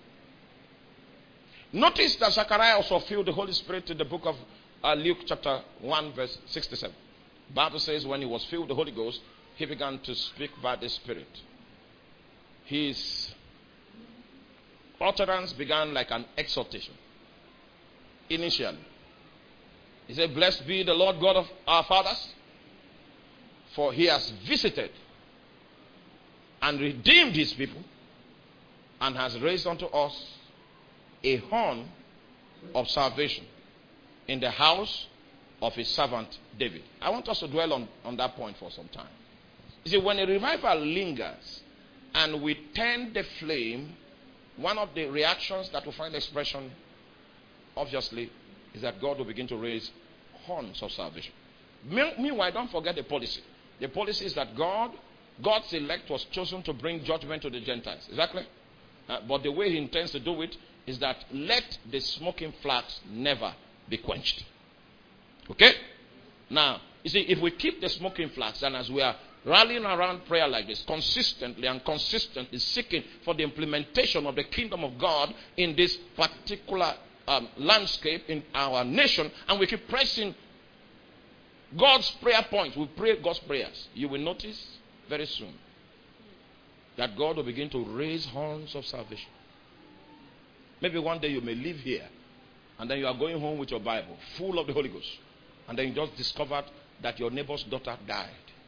Notice that Zechariah also filled the Holy Spirit in the book of uh, Luke chapter one verse sixty-seven. The Bible says when he was filled with the Holy Ghost, he began to speak by the Spirit. His utterance began like an exhortation. Initially, he said, "Blessed be the Lord God of our fathers, for he has visited and redeemed his people, and has raised unto us a horn of salvation in the house of his servant David." I want us to dwell on, on that point for some time. You see, when a revival lingers and we tend the flame, one of the reactions that will find expression, obviously, is that God will begin to raise horns of salvation. Meanwhile, don't forget the policy. The policy is that God, God's elect was chosen to bring judgment to the Gentiles. Is that clear? Uh, but the way he intends to do it is that let the smoking flax never be quenched. Okay? Now, you see, if we keep the smoking flax, and as we are rallying around prayer like this, consistently and consistently seeking for the implementation of the kingdom of God in this particular um, landscape in our nation, and we keep pressing God's prayer points, we pray God's prayers, you will notice very soon that God will begin to raise horns of salvation. Maybe one day you may live here, and then you are going home with your Bible full of the Holy Ghost, and then you just discovered that your neighbor's daughter died.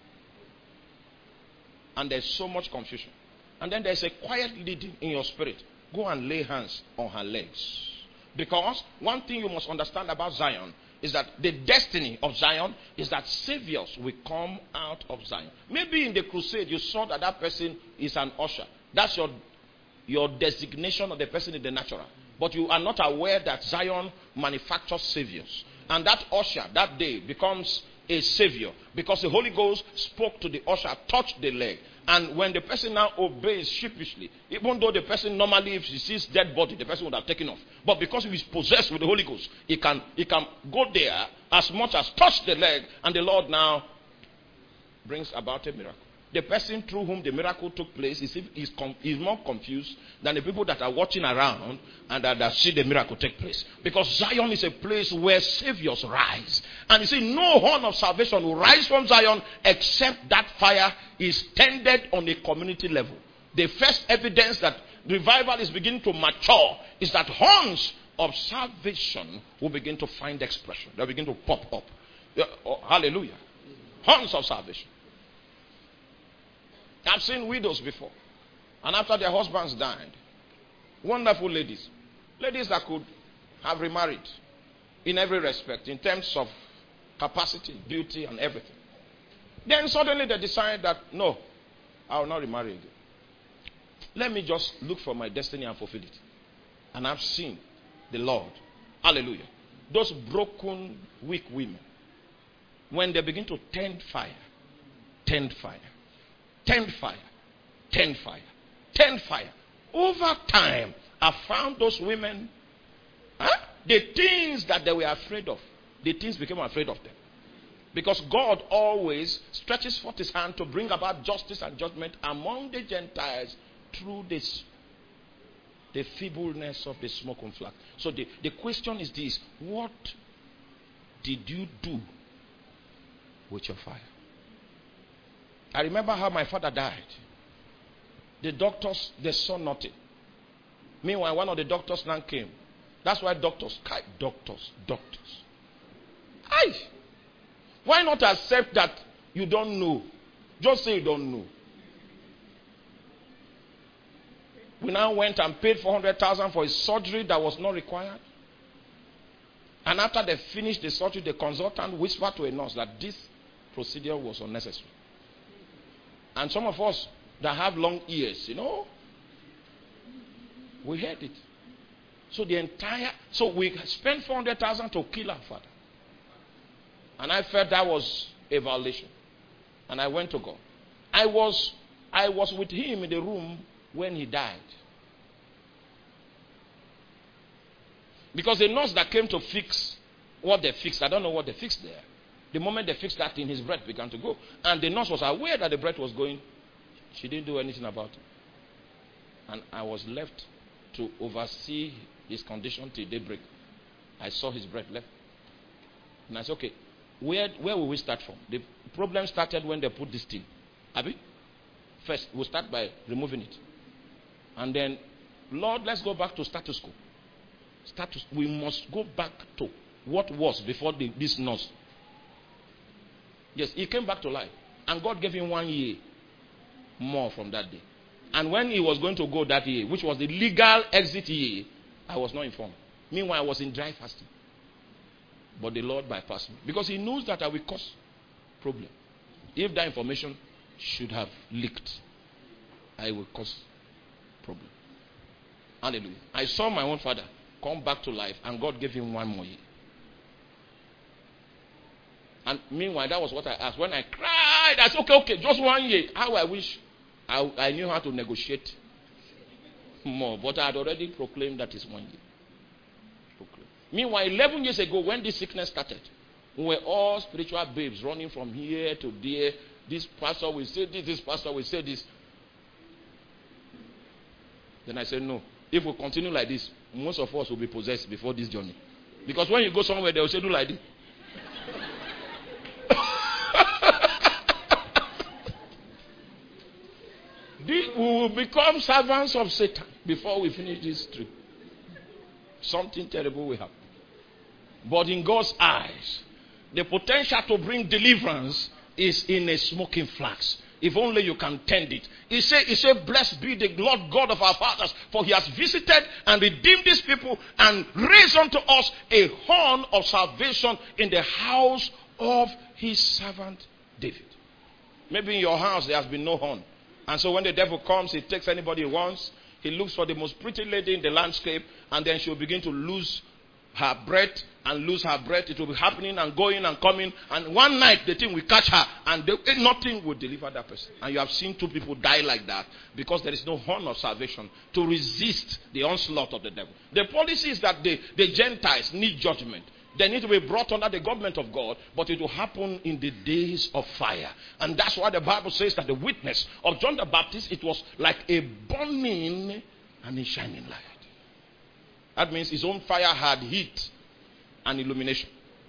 And there's so much confusion. And then there's a quiet leading in your spirit. Go and lay hands on her legs. Because one thing you must understand about Zion is that the destiny of Zion is that saviors will come out of Zion. Maybe in the crusade you saw that that person is an usher. That's your, your designation of the person in the natural. But you are not aware that Zion manufactures saviors. And that usher that day becomes a savior because the Holy Ghost spoke to the usher, touched the leg. And when the person now obeys sheepishly, even though the person normally, if he sees dead body, the person would have taken off. But because he is possessed with the Holy Ghost, he can, he can go there as much as touch the leg, and the Lord now brings about a miracle. The person through whom the miracle took place is, is, is more confused than the people that are watching around and that, that see the miracle take place. Because Zion is a place where saviors rise. And you see, no horn of salvation will rise from Zion except that fire is tended on a community level. The first evidence that revival is beginning to mature is that horns of salvation will begin to find expression. They'll begin to pop up. Oh, hallelujah. Horns of salvation. I've seen widows before. And after their husbands died, wonderful ladies. Ladies that could have remarried in every respect, in terms of capacity, beauty, and everything. Then suddenly they decide that, no, I will not remarry again. Let me just look for my destiny and fulfill it. And I've seen the Lord. Hallelujah. Those broken, weak women, when they begin to tend fire, tend fire, tend fire, tend fire, tend fire. Over time, I found those women, huh? the things that they were afraid of, the things became afraid of them. Because God always stretches forth his hand to bring about justice and judgment among the Gentiles through this, the feebleness of the smoke and flax. So the, the question is this: what did you do with your fire? I remember how my father died. The doctors, they saw nothing. Meanwhile, one of the doctors now came. That's why doctors, doctors, doctors. Why? Why not accept that you don't know? Just say you don't know. We now went and paid four hundred thousand for a surgery that was not required. And after they finished the surgery, the consultant whispered to a nurse that this procedure was unnecessary. And some of us that have long ears, you know, we heard it. So the entire, so we spent four hundred thousand to kill our father. And I felt that was a violation. And I went to God. I was, I was with him in the room when he died. Because the nurse that came to fix what they fixed, I don't know what they fixed there. The moment they fixed that thing, his breath began to go. And the nurse was aware that the breath was going. She didn't do anything about it. And I was left to oversee his condition till daybreak. I saw his breath left. And I said, okay, where, where will we start from? The problem started when they put this thing. Abi? First, we'll start by removing it. And then, Lord, let's go back to status quo. Status, we must go back to what was before the, this nurse. Yes, he came back to life. And God gave him one year more from that day. And when he was going to go that year, which was the legal exit year, I was not informed. Meanwhile, I was in dry fasting. But the Lord bypassed me. Because he knows that I will cause problem. If that information should have leaked, I will cause problem. Hallelujah. I saw my own father come back to life, and God gave him one more year. And meanwhile, that was what I asked. When I cried, I said, okay, okay, just one year. How I wish I, I knew how to negotiate more. But I had already proclaimed that is one year. Proclaimed. Meanwhile, eleven years ago, when this sickness started, we were all spiritual babes running from here to there. This pastor will say this, this pastor will say this. Then I said, no. If we continue like this, most of us will be possessed before this journey. Because when you go somewhere, they will say, do like this. We will become servants of Satan before we finish this trip. Something terrible will happen. But in God's eyes, the potential to bring deliverance is in a smoking flax. If only you can tend it. He said, he said, blessed be the Lord God of our fathers, for he has visited and redeemed these people and raised unto us a horn of salvation in the house of his servant David. Maybe in your house there has been no horn. And so when the devil comes, he takes anybody he wants. He looks for the most pretty lady in the landscape, and then she'll begin to lose her breath and lose her breath. It will be happening and going and coming. And one night the thing will catch her, and they, nothing will deliver that person. And you have seen two people die like that because there is no horn of salvation to resist the onslaught of the devil. The policy is that the, the Gentiles need judgment. They need to be brought under the government of God, but it will happen in the days of fire. And that's why the Bible says that the witness of John the Baptist, it was like a burning and a shining light. That means his own fire had heat and illumination.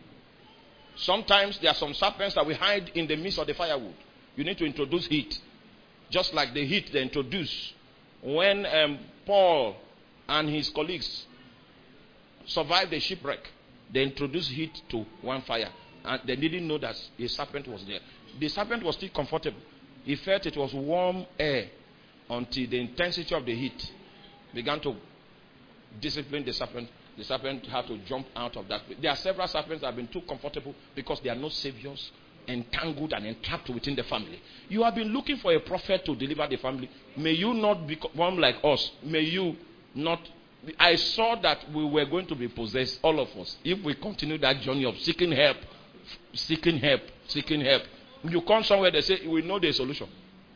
Sometimes there are some serpents that we hide in the midst of the firewood. You need to introduce heat. Just like the heat they introduced when um, Paul and his colleagues survived the shipwreck. They introduced heat to one fire. And they didn't know that a serpent was there. The serpent was still comfortable. He felt it was warm air until the intensity of the heat began to discipline the serpent. The serpent had to jump out of that. There are several serpents that have been too comfortable because they are no saviors, entangled and entrapped within the family. You have been looking for a prophet to deliver the family. May you not become like us. May you not. I saw that we were going to be possessed, all of us, if we continue that journey of seeking help, seeking help, seeking help. You come somewhere, they say, we know the solution.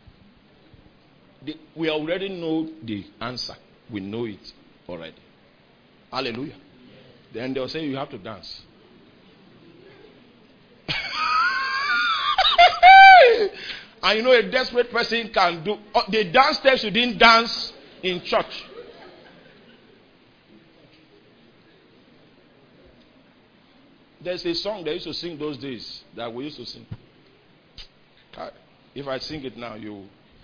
The, we already know the answer. We know it already. Hallelujah. Then they'll say, you have to dance. And you know, a desperate person can do. Uh, the dance steps you didn't dance in church. There's a song they used to sing those days that we used to sing. If I sing it now, you.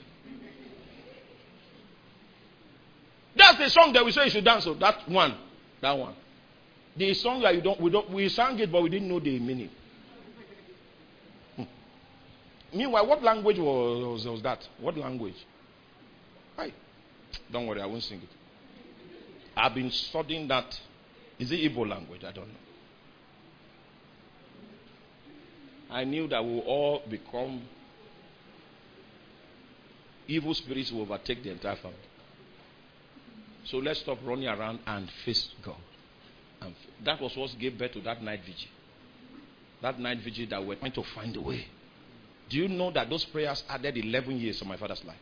That's the song that we say you should dance. That one, that one. The song that you don't, we don't, we sang it, but we didn't know the meaning. Meanwhile, what language was, was that? What language? Hi. Don't worry, I won't sing it. I've been studying that. Is it Igbo language? I don't know. I knew that we'll all become evil spirits will overtake the entire family. So let's stop running around and face God. And that was what gave birth to that night vigil. That night vigil that we're trying to find a way. Do you know that those prayers added eleven years to my father's life?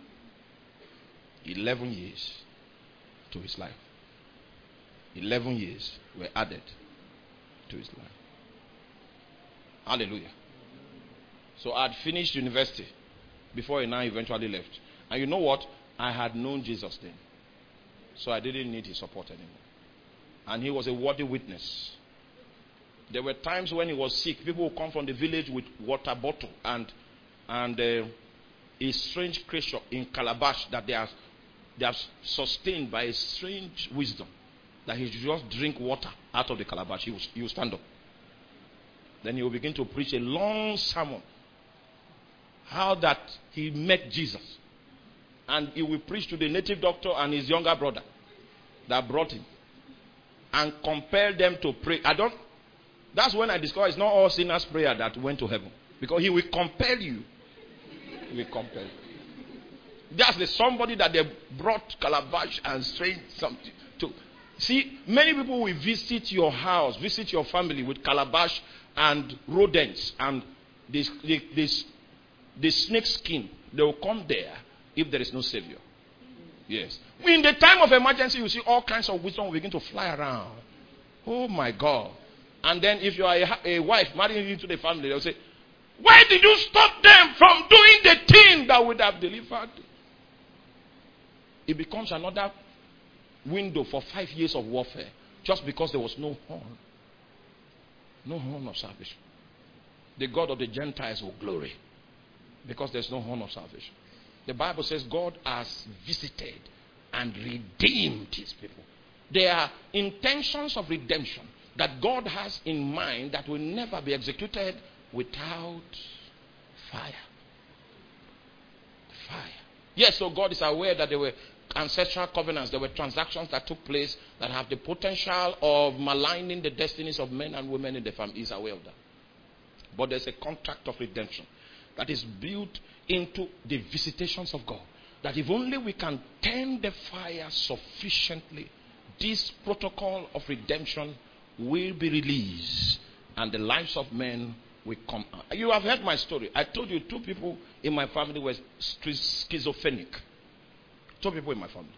eleven years to his life. eleven years were added to his life. Hallelujah. So I had finished university before he now eventually left. And you know what? I had known Jesus then. So I didn't need his support anymore. And he was a worthy witness. There were times when he was sick. People would come from the village with water bottle and and uh, a strange creature in calabash that they are, they are sustained by a strange wisdom. That he should just drink water out of the calabash. He will, he will stand up. Then he will begin to preach a long sermon. How that he met Jesus. And he will preach to the native doctor and his younger brother that brought him. And compel them to pray. I don't. That's when I discovered it's not all sinners' prayer that went to heaven. Because he will compel you. He will compel you. That's the somebody that they brought calabash and strained something to. See, many people will visit your house, visit your family with calabash and rodents and this, this, this, this snake skin. They will come there if there is no savior. Yes. In the time of emergency, you see all kinds of wisdom will begin to fly around. Oh my God. And then if you are a, a wife marrying into the family, they'll say, why did you stop them from doing the thing that would have delivered? It becomes another window for five years of warfare just because there was no horn. No horn of salvation. The God of the Gentiles will glory because there's no horn of salvation. The Bible says God has visited and redeemed his people. There are intentions of redemption that God has in mind that will never be executed without fire. Fire. Yes, so God is aware that there were ancestral covenants, there were transactions that took place that have the potential of maligning the destinies of men and women in the family. He's aware of that. But there's a contract of redemption that is built into the visitations of God. That if only we can tend the fire sufficiently, this protocol of redemption will be released and the lives of men will come out. You have heard my story. I told you two people in my family were schizophrenic. Two people in my family.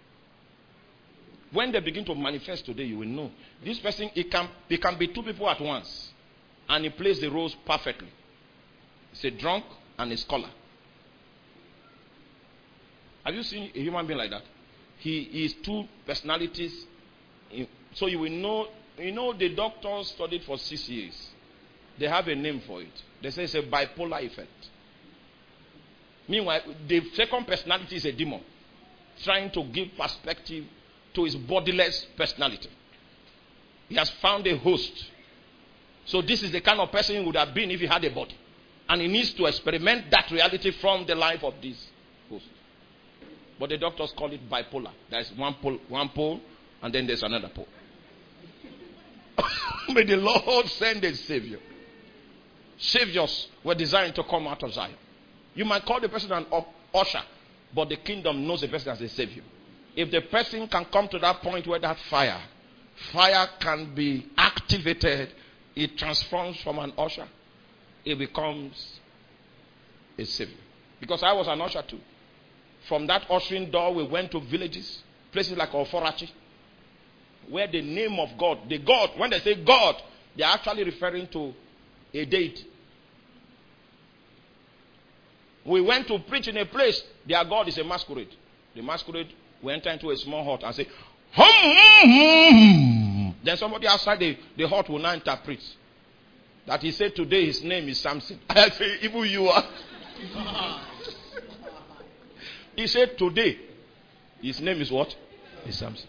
When they begin to manifest today, you will know. This person, it can, it can be two people at once. And he plays the roles perfectly. He's a drunk and a scholar. Have you seen a human being like that? He is two personalities. In, so you will know, you know the doctors studied for six years. They have a name for it. They say it's a bipolar effect. Meanwhile, the second personality is a demon. Trying to give perspective to his bodiless personality. He has found a host. So this is the kind of person he would have been if he had a body. And he needs to experiment that reality from the life of this host. But the doctors call it bipolar. There's one pole, one pole, and then there's another pole. May the Lord send a savior. Saviors were designed to come out of Zion. You might call the person an usher, but the kingdom knows the person as a savior. If the person can come to that point where that fire, fire can be activated, it transforms from an usher, it becomes a savior. Because I was an usher too. From that ushering door, we went to villages, places like Oforachi, where the name of God, the God, when they say God, they are actually referring to a deity. We went to preach in a place, their God is a masquerade. The masquerade, we enter into a small hut and say, hum, hum, hum. Then somebody outside the, the hut will now interpret that he said today his name is Samson. I say, even you are. He said today his name is what? Is Samson.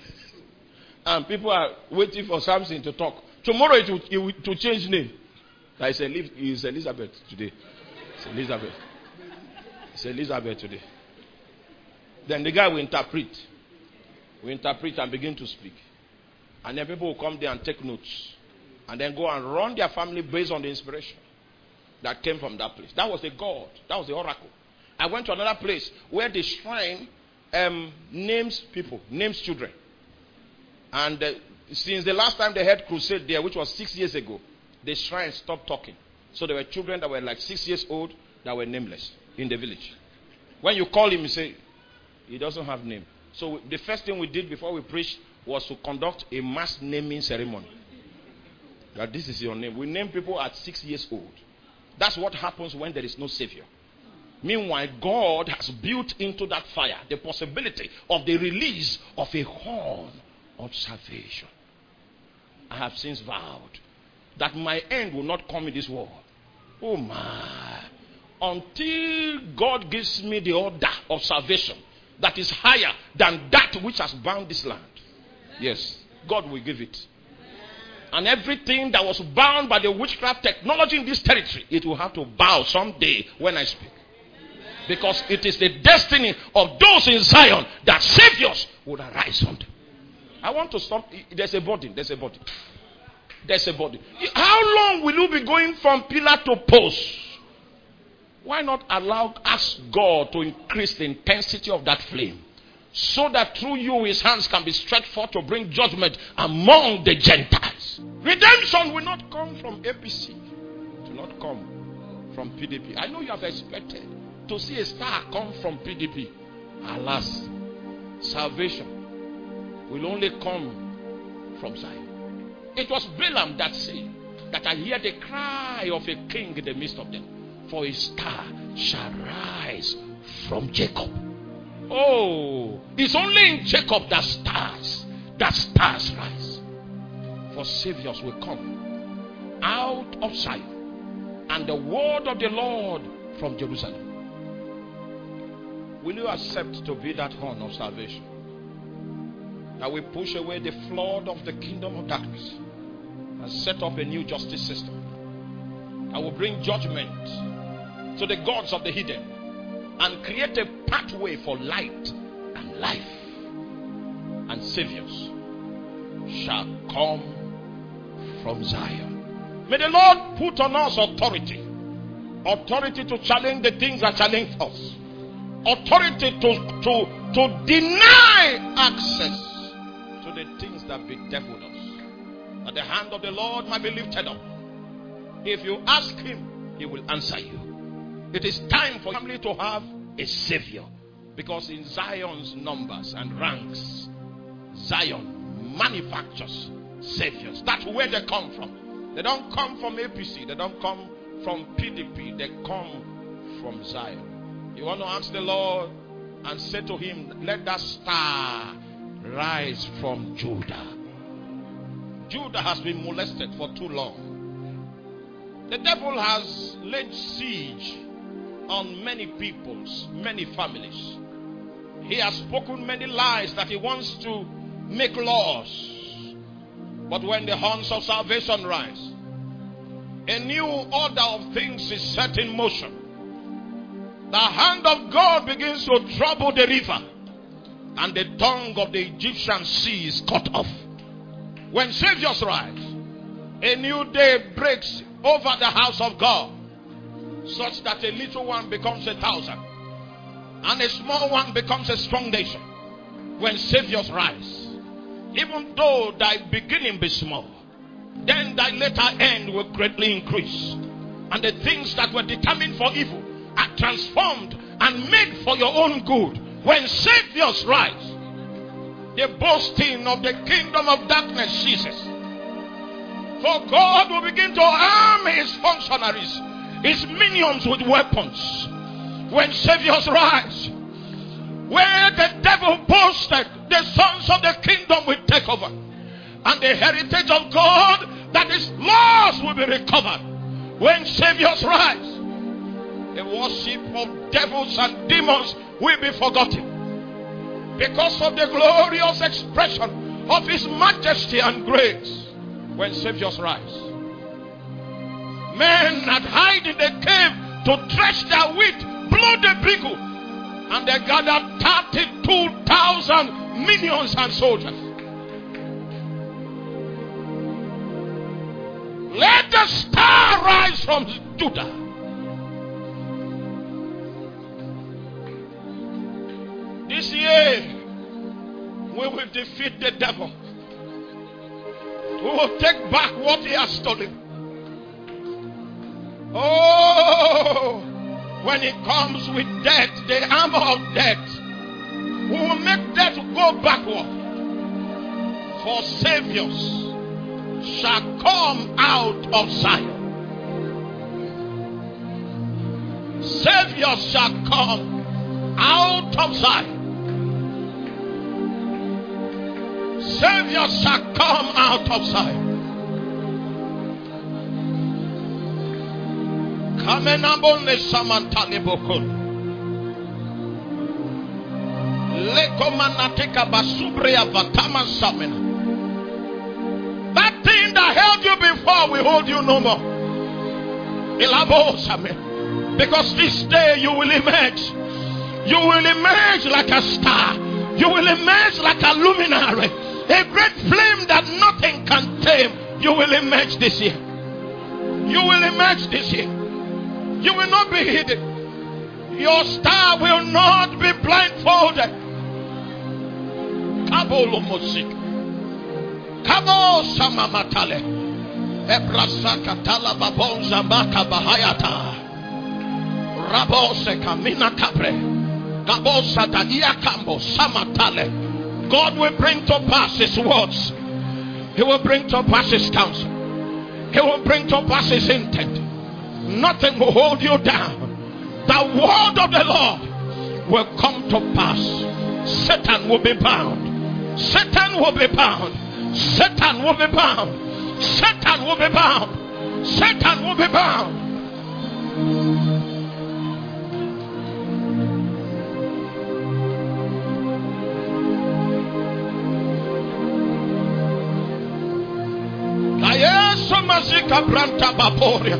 And people are waiting for Samson to talk. Tomorrow it will, it will to change name. That is Elif- is Elizabeth today. It's Elizabeth. It's Elizabeth today. Then the guy will interpret. Will interpret and begin to speak. And then people will come there and take notes. And then go and run their family based on the inspiration that came from that place. That was the God. That was the oracle. I went to another place where the shrine um, names people, names children. And uh, since the last time they had crusade there, which was six years ago, the shrine stopped talking. So there were children that were like six years old that were nameless in the village. When you call him, you say, he doesn't have name. So the first thing we did before we preached was to conduct a mass naming ceremony. That this is your name. We name people at six years old. That's what happens when there is no Savior. Meanwhile, God has built into that fire the possibility of the release of a horn of salvation. I have since vowed that my end will not come in this world. Oh my. Until God gives me the order of salvation that is higher than that which has bound this land. Yes, God will give it. And everything that was bound by the witchcraft technology in this territory, it will have to bow someday when I speak. Because it is the destiny of those in Zion that saviors would arise from them. I want to stop. There's a body. There's a body. There's a body. How long will you be going from pillar to post? Why not allow, ask God to increase the intensity of that flame, so that through you his hands can be stretched forth to bring judgment among the Gentiles. Redemption will not come from A P C. It will not come from P D P. I know you have expected to see a star come from P D P. Alas, salvation will only come from Zion. It was Balaam that said that I hear the cry of a king in the midst of them. For a star shall rise from Jacob. Oh, it's only in Jacob that stars, that stars rise. For saviors will come out of Zion, and the word of the Lord from Jerusalem. Will you accept to be that horn of salvation? That will push away the flood of the kingdom of darkness and set up a new justice system. I will bring judgment to the gods of the hidden and create a pathway for light and life. And saviors shall come from Zion. May the Lord put on us authority. Authority to challenge the things that challenge us. Authority to, to, to deny access to the things that bedevil us. That the hand of the Lord might be lifted up. If you ask him, he will answer you. It is time for family to have a savior. Because in Zion's numbers and ranks, Zion manufactures saviors. That's where they come from. They don't come from A P C. They don't come from P D P. They come from Zion. You want to ask the Lord and say to him, let that star rise from Judah. Judah has been molested for too long. The devil has laid siege on many peoples, many families. He has spoken many lies that he wants to make laws. But when the horns of salvation rise, a new order of things is set in motion. The hand of God begins to trouble the river, and the tongue of the Egyptian sea is cut off. When saviors rise, a new day breaks over the house of God, such that a little one becomes a thousand and a small one becomes a strong nation. When saviors rise, even though thy beginning be small, then thy later end will greatly increase, and the things that were determined for evil are transformed and made for your own good. When saviors rise, the boasting of the kingdom of darkness ceases. For God will begin to arm his functionaries, his minions, with weapons. When saviors rise, where the devil boasted, the sons of the kingdom will take over, and the heritage of God that is lost will be recovered. When saviors rise, the worship of devils and demons will be forgotten, because of the glorious expression of his majesty and grace. When saviors rise, Men that hide in the cave to thresh their wheat, blow the bugle, and they gathered thirty-two thousand minions and soldiers. Let the star rise from Judah. This year, we will defeat the devil. We will take back what he has stolen. Oh, when it comes with death, the armor of death, we will make death go backward. For saviors shall come out of Zion. Saviors shall come out of Zion. Saviors shall come out of Zion. Kamenabone samantale bokon. Lekomanatika basubreya vatama samena. That thing that held you before will hold you no more. Ilabo samen. Because this day you will emerge. You will emerge like a star. You will emerge like a luminary. A great flame that nothing can tame. You will emerge this year. You will emerge this year. You will not be hidden. Your star will not be blindfolded. Kabolo musik. Kabo samamatale. Ebrasaka tala babonza maka bahayata. Rabose kamina kabre. Kabosa tagia kambo samatale. God will bring to pass his words. He will bring to pass his counsel. He will bring to pass his intent. Nothing will hold you down. The word of the Lord will come to pass. Satan will be bound. Satan will be bound. Satan will be bound. Satan will be bound. Satan will be bound. Kayeso mazika branta baporia.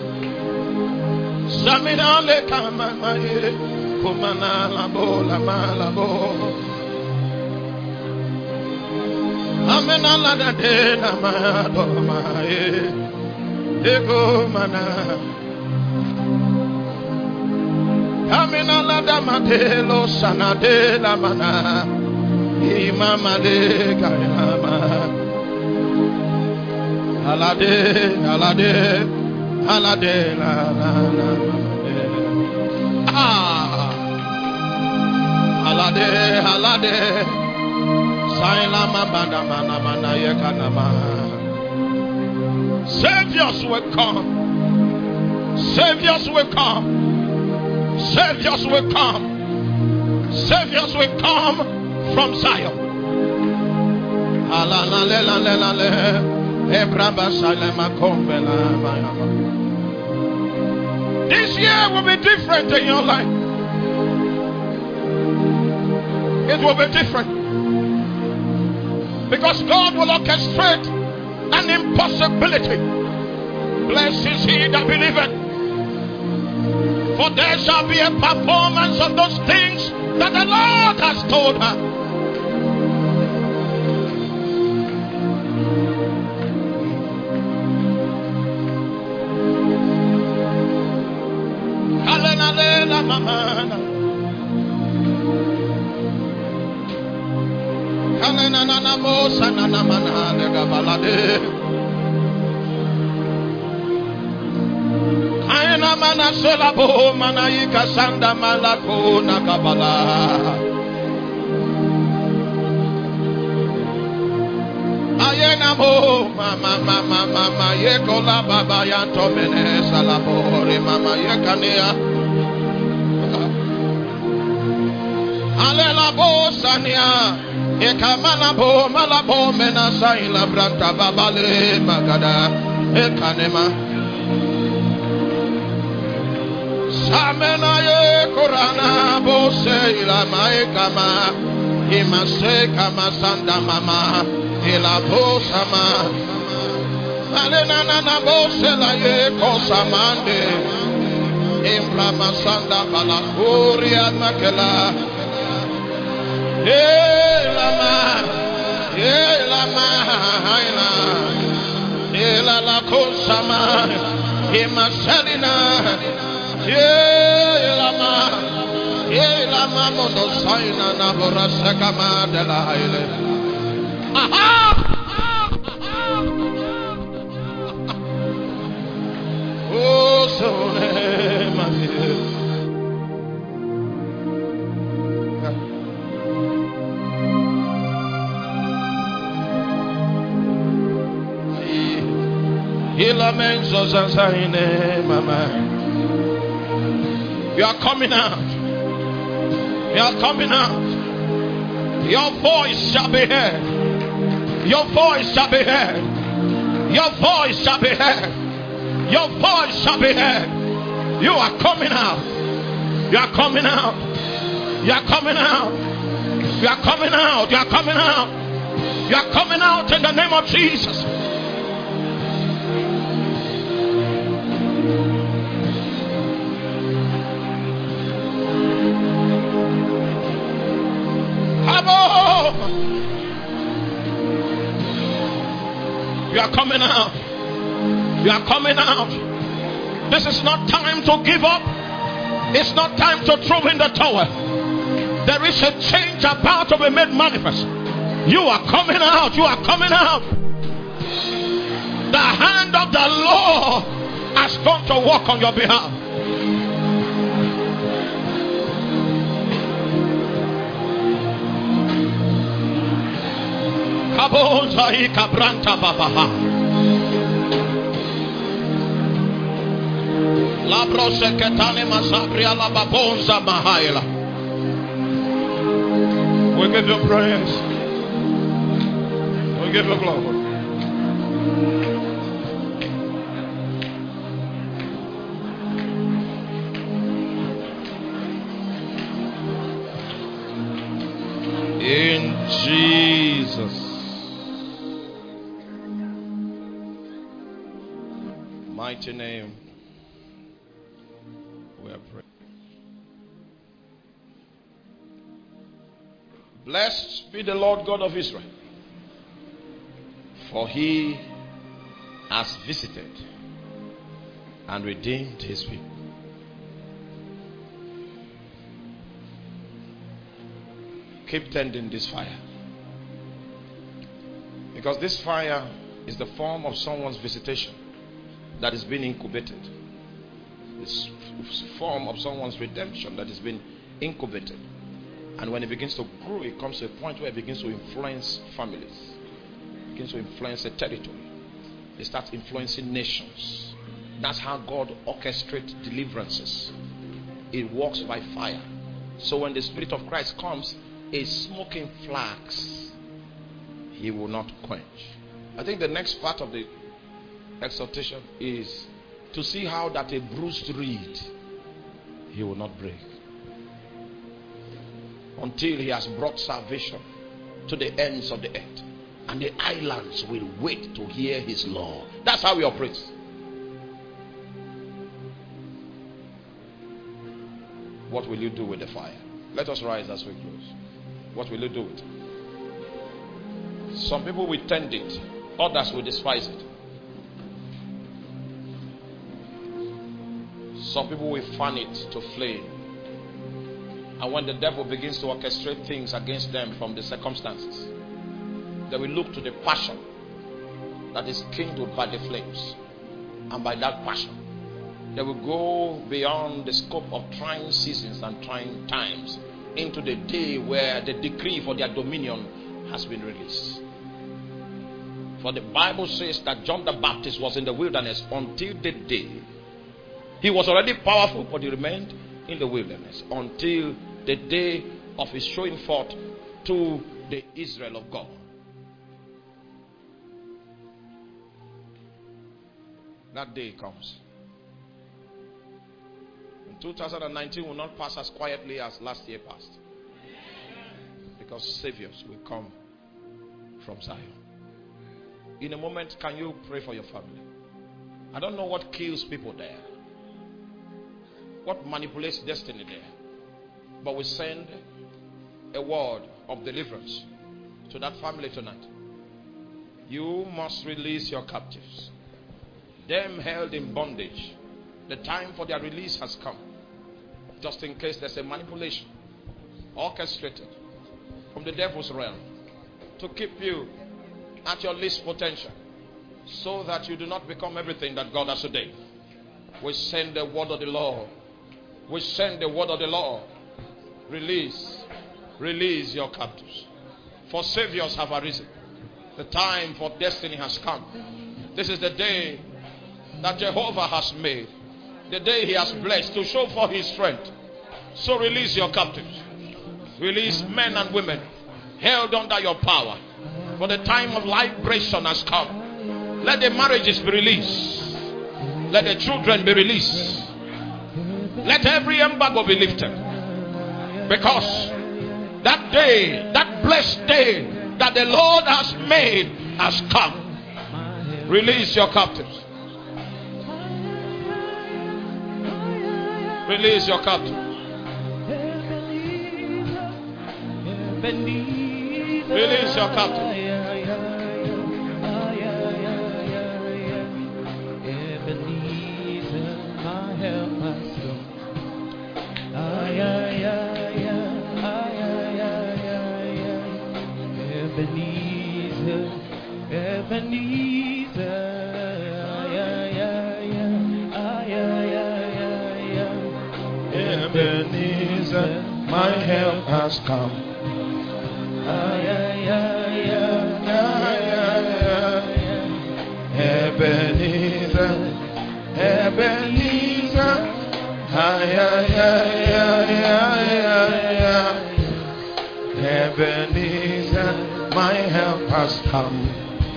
Zamina le kama maye kumana la bola malabo. Amena la da de na ma do maye ego mana. Amena la da matelo sana de la mana. Imama de kayama. Alade, alade, alade, la la la. Ah, alade, alade. Saila mabanda mana mana yekanama. Saviors will come. Saviors will come. Saviors will come. Saviors will come from Zion. Ala la la la la la. This year will be different in your life. It will be different. Because God will orchestrate an impossibility. Blessed is he that believeth. For there shall be a performance of those things that the Lord has told her. Aina mana selabo mana ikasanda malako nakabala. Ayena mo mama mama mama yekola baba yanto mene salabore mama yekania. Alela bo sania. Ekamana bo malabo mena saila branta babale magada ekanema samena ye korana bo seila maekama imase kama sanda mama ila bo sama Malena nana bosela ye kosamande. Imbrama sanda balakuria makela. Hey lama, hey lama, haina. Ela la kosama, imaselina. Hey lama, hey lama mono saina na borasa kama de la haile. Aha! Oh, so you are coming out. You are coming out. Your voice shall be heard. Your voice shall be heard. Your voice shall be heard. Your voice shall be heard. You are coming out. You are coming out. You are coming out. You are coming out. You are coming out. You are coming out in the name of Jesus. You are coming out. You are coming out. This is not time to give up. It's not time to throw in the towel. There is a change about to be made manifest. You are coming out. You are coming out. The hand of the Lord has come to work on your behalf. Kabonza ikabranta babaha. Labro seketane masabria la babonza mahaila. We give you praise. We give you glory. In Jesus' mighty name, we are praying. Blessed be the Lord God of Israel, for he has visited and redeemed his people. Keep tending this fire, because this fire is the form of someone's visitation that is being incubated. This form of someone's redemption that is being incubated. And when it begins to grow, it comes to a point where it begins to influence families. It begins to influence a territory. It starts influencing nations. That's how God orchestrates deliverances. It works by fire. So when the Spirit of Christ comes, a smoking flax, he will not quench. I think the next part of the exhortation is to see how that a bruised reed he will not break until he has brought salvation to the ends of the earth, and the islands will wait to hear his law. That's how we operate. What will you do with the fire? Let us rise as we close. What will you do with it? Some people will tend it, others will despise it. Some people will fan it to flame. And when the devil begins to orchestrate things against them from the circumstances, they will look to the passion that is kindled by the flames. And by that passion, they will go beyond the scope of trying seasons and trying times into the day where the decree for their dominion has been released. For the Bible says that John the Baptist was in the wilderness until the day. He was already powerful, but he remained in the wilderness until the day of his showing forth to the Israel of God. That day comes. And two thousand nineteen will not pass as quietly as last year passed, because saviors will come from Zion. In a moment, can you pray for your family? I don't know what kills people there, what manipulates destiny there, but we send a word of deliverance to that family tonight. You must release your captives, them held in bondage. The time for their release has come. Just in case there's a manipulation orchestrated from the devil's realm to keep you at your least potential, so that you do not become everything that God has ordained. We send the word of the Lord. We send the word of the Lord. Release, release your captives. For saviors have arisen. The time for destiny has come. This is the day that Jehovah has made. The day he has blessed to show for his strength. So release your captives. Release men and women held under your power. For the time of liberation has come. Let the marriages be released. Let the children be released. Let every embargo be lifted. Because that day, that blessed day that the Lord has made has come. Release your captives. Release your captives. Release your captives. Ebenezer, my help has come. Ebenezer, Ebenezer, Ebenezer, my help has come.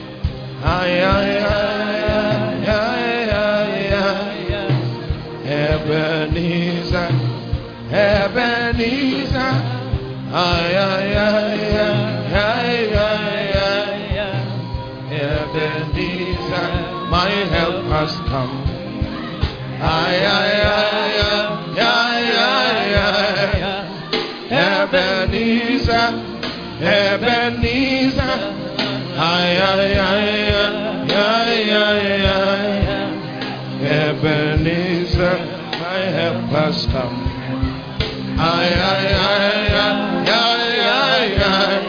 Ebenezer, Ebenezer, ay, ay, ay, ay, ay, ay, Ebenezer, my help has come. Ay, ay, ay, ay, ay, ay, Ebenezer, Ebenezer, ay, ay, ay, ay, ay, ay, Ebenezer, my help has come. Ay, ay, ay, ay, ay, ay,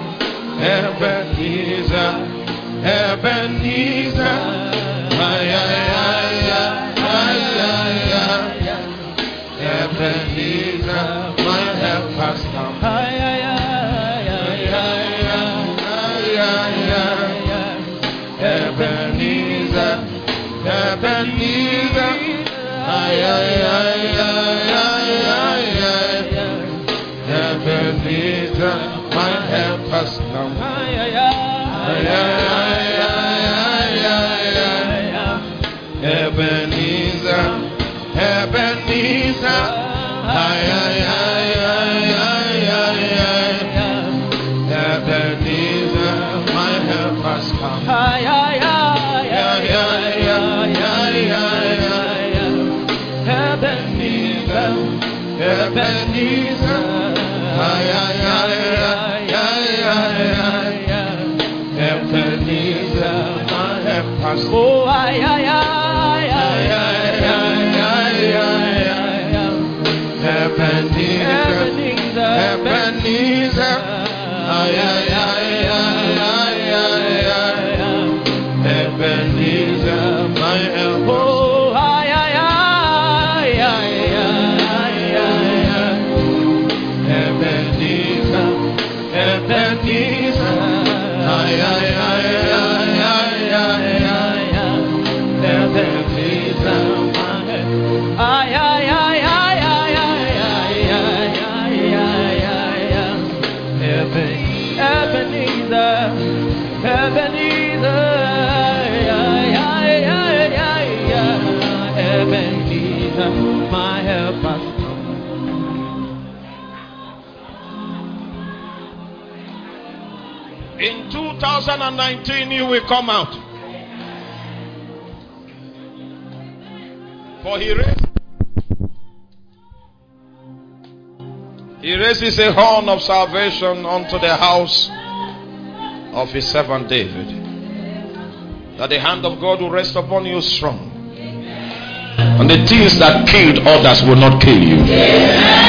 Ebenezer, Ebenezer, ay, ay, ay, ay, ay, ay, Ebenezer, my help has come. Ay, ay, ay, ay, ay, ay, ay, Ebenezer, Ebenezer, ay, ay, ay, ay, ay, ay, Ebenezer, my help has come. Ay, ay, ay, ay, ay, ay, Ebenezer, Ebenezer, ay, ay, ay, ay, ay, Ebenezer, my help has come. Ay, ay, ay, ay, ay, ay, Ebenezer, Ebenezer, ay, ay, ay, ay, ay, Ebenezer, my help has come. Oh, ay, ay, ay, ay, ay, ay, Ebenezer, Ebenezer, ay, ay, ay, ay, ay, Ebenezer, my help. Oh, ay, ay, ay, ay, ay, Ebenezer, Ebenezer, ay, ay, ay, ay, ay, ay, two thousand nineteen, you will come out. For he raised, he raises a horn of salvation unto the house of his servant David, that the hand of God will rest upon you strong, and the things that killed others will not kill you.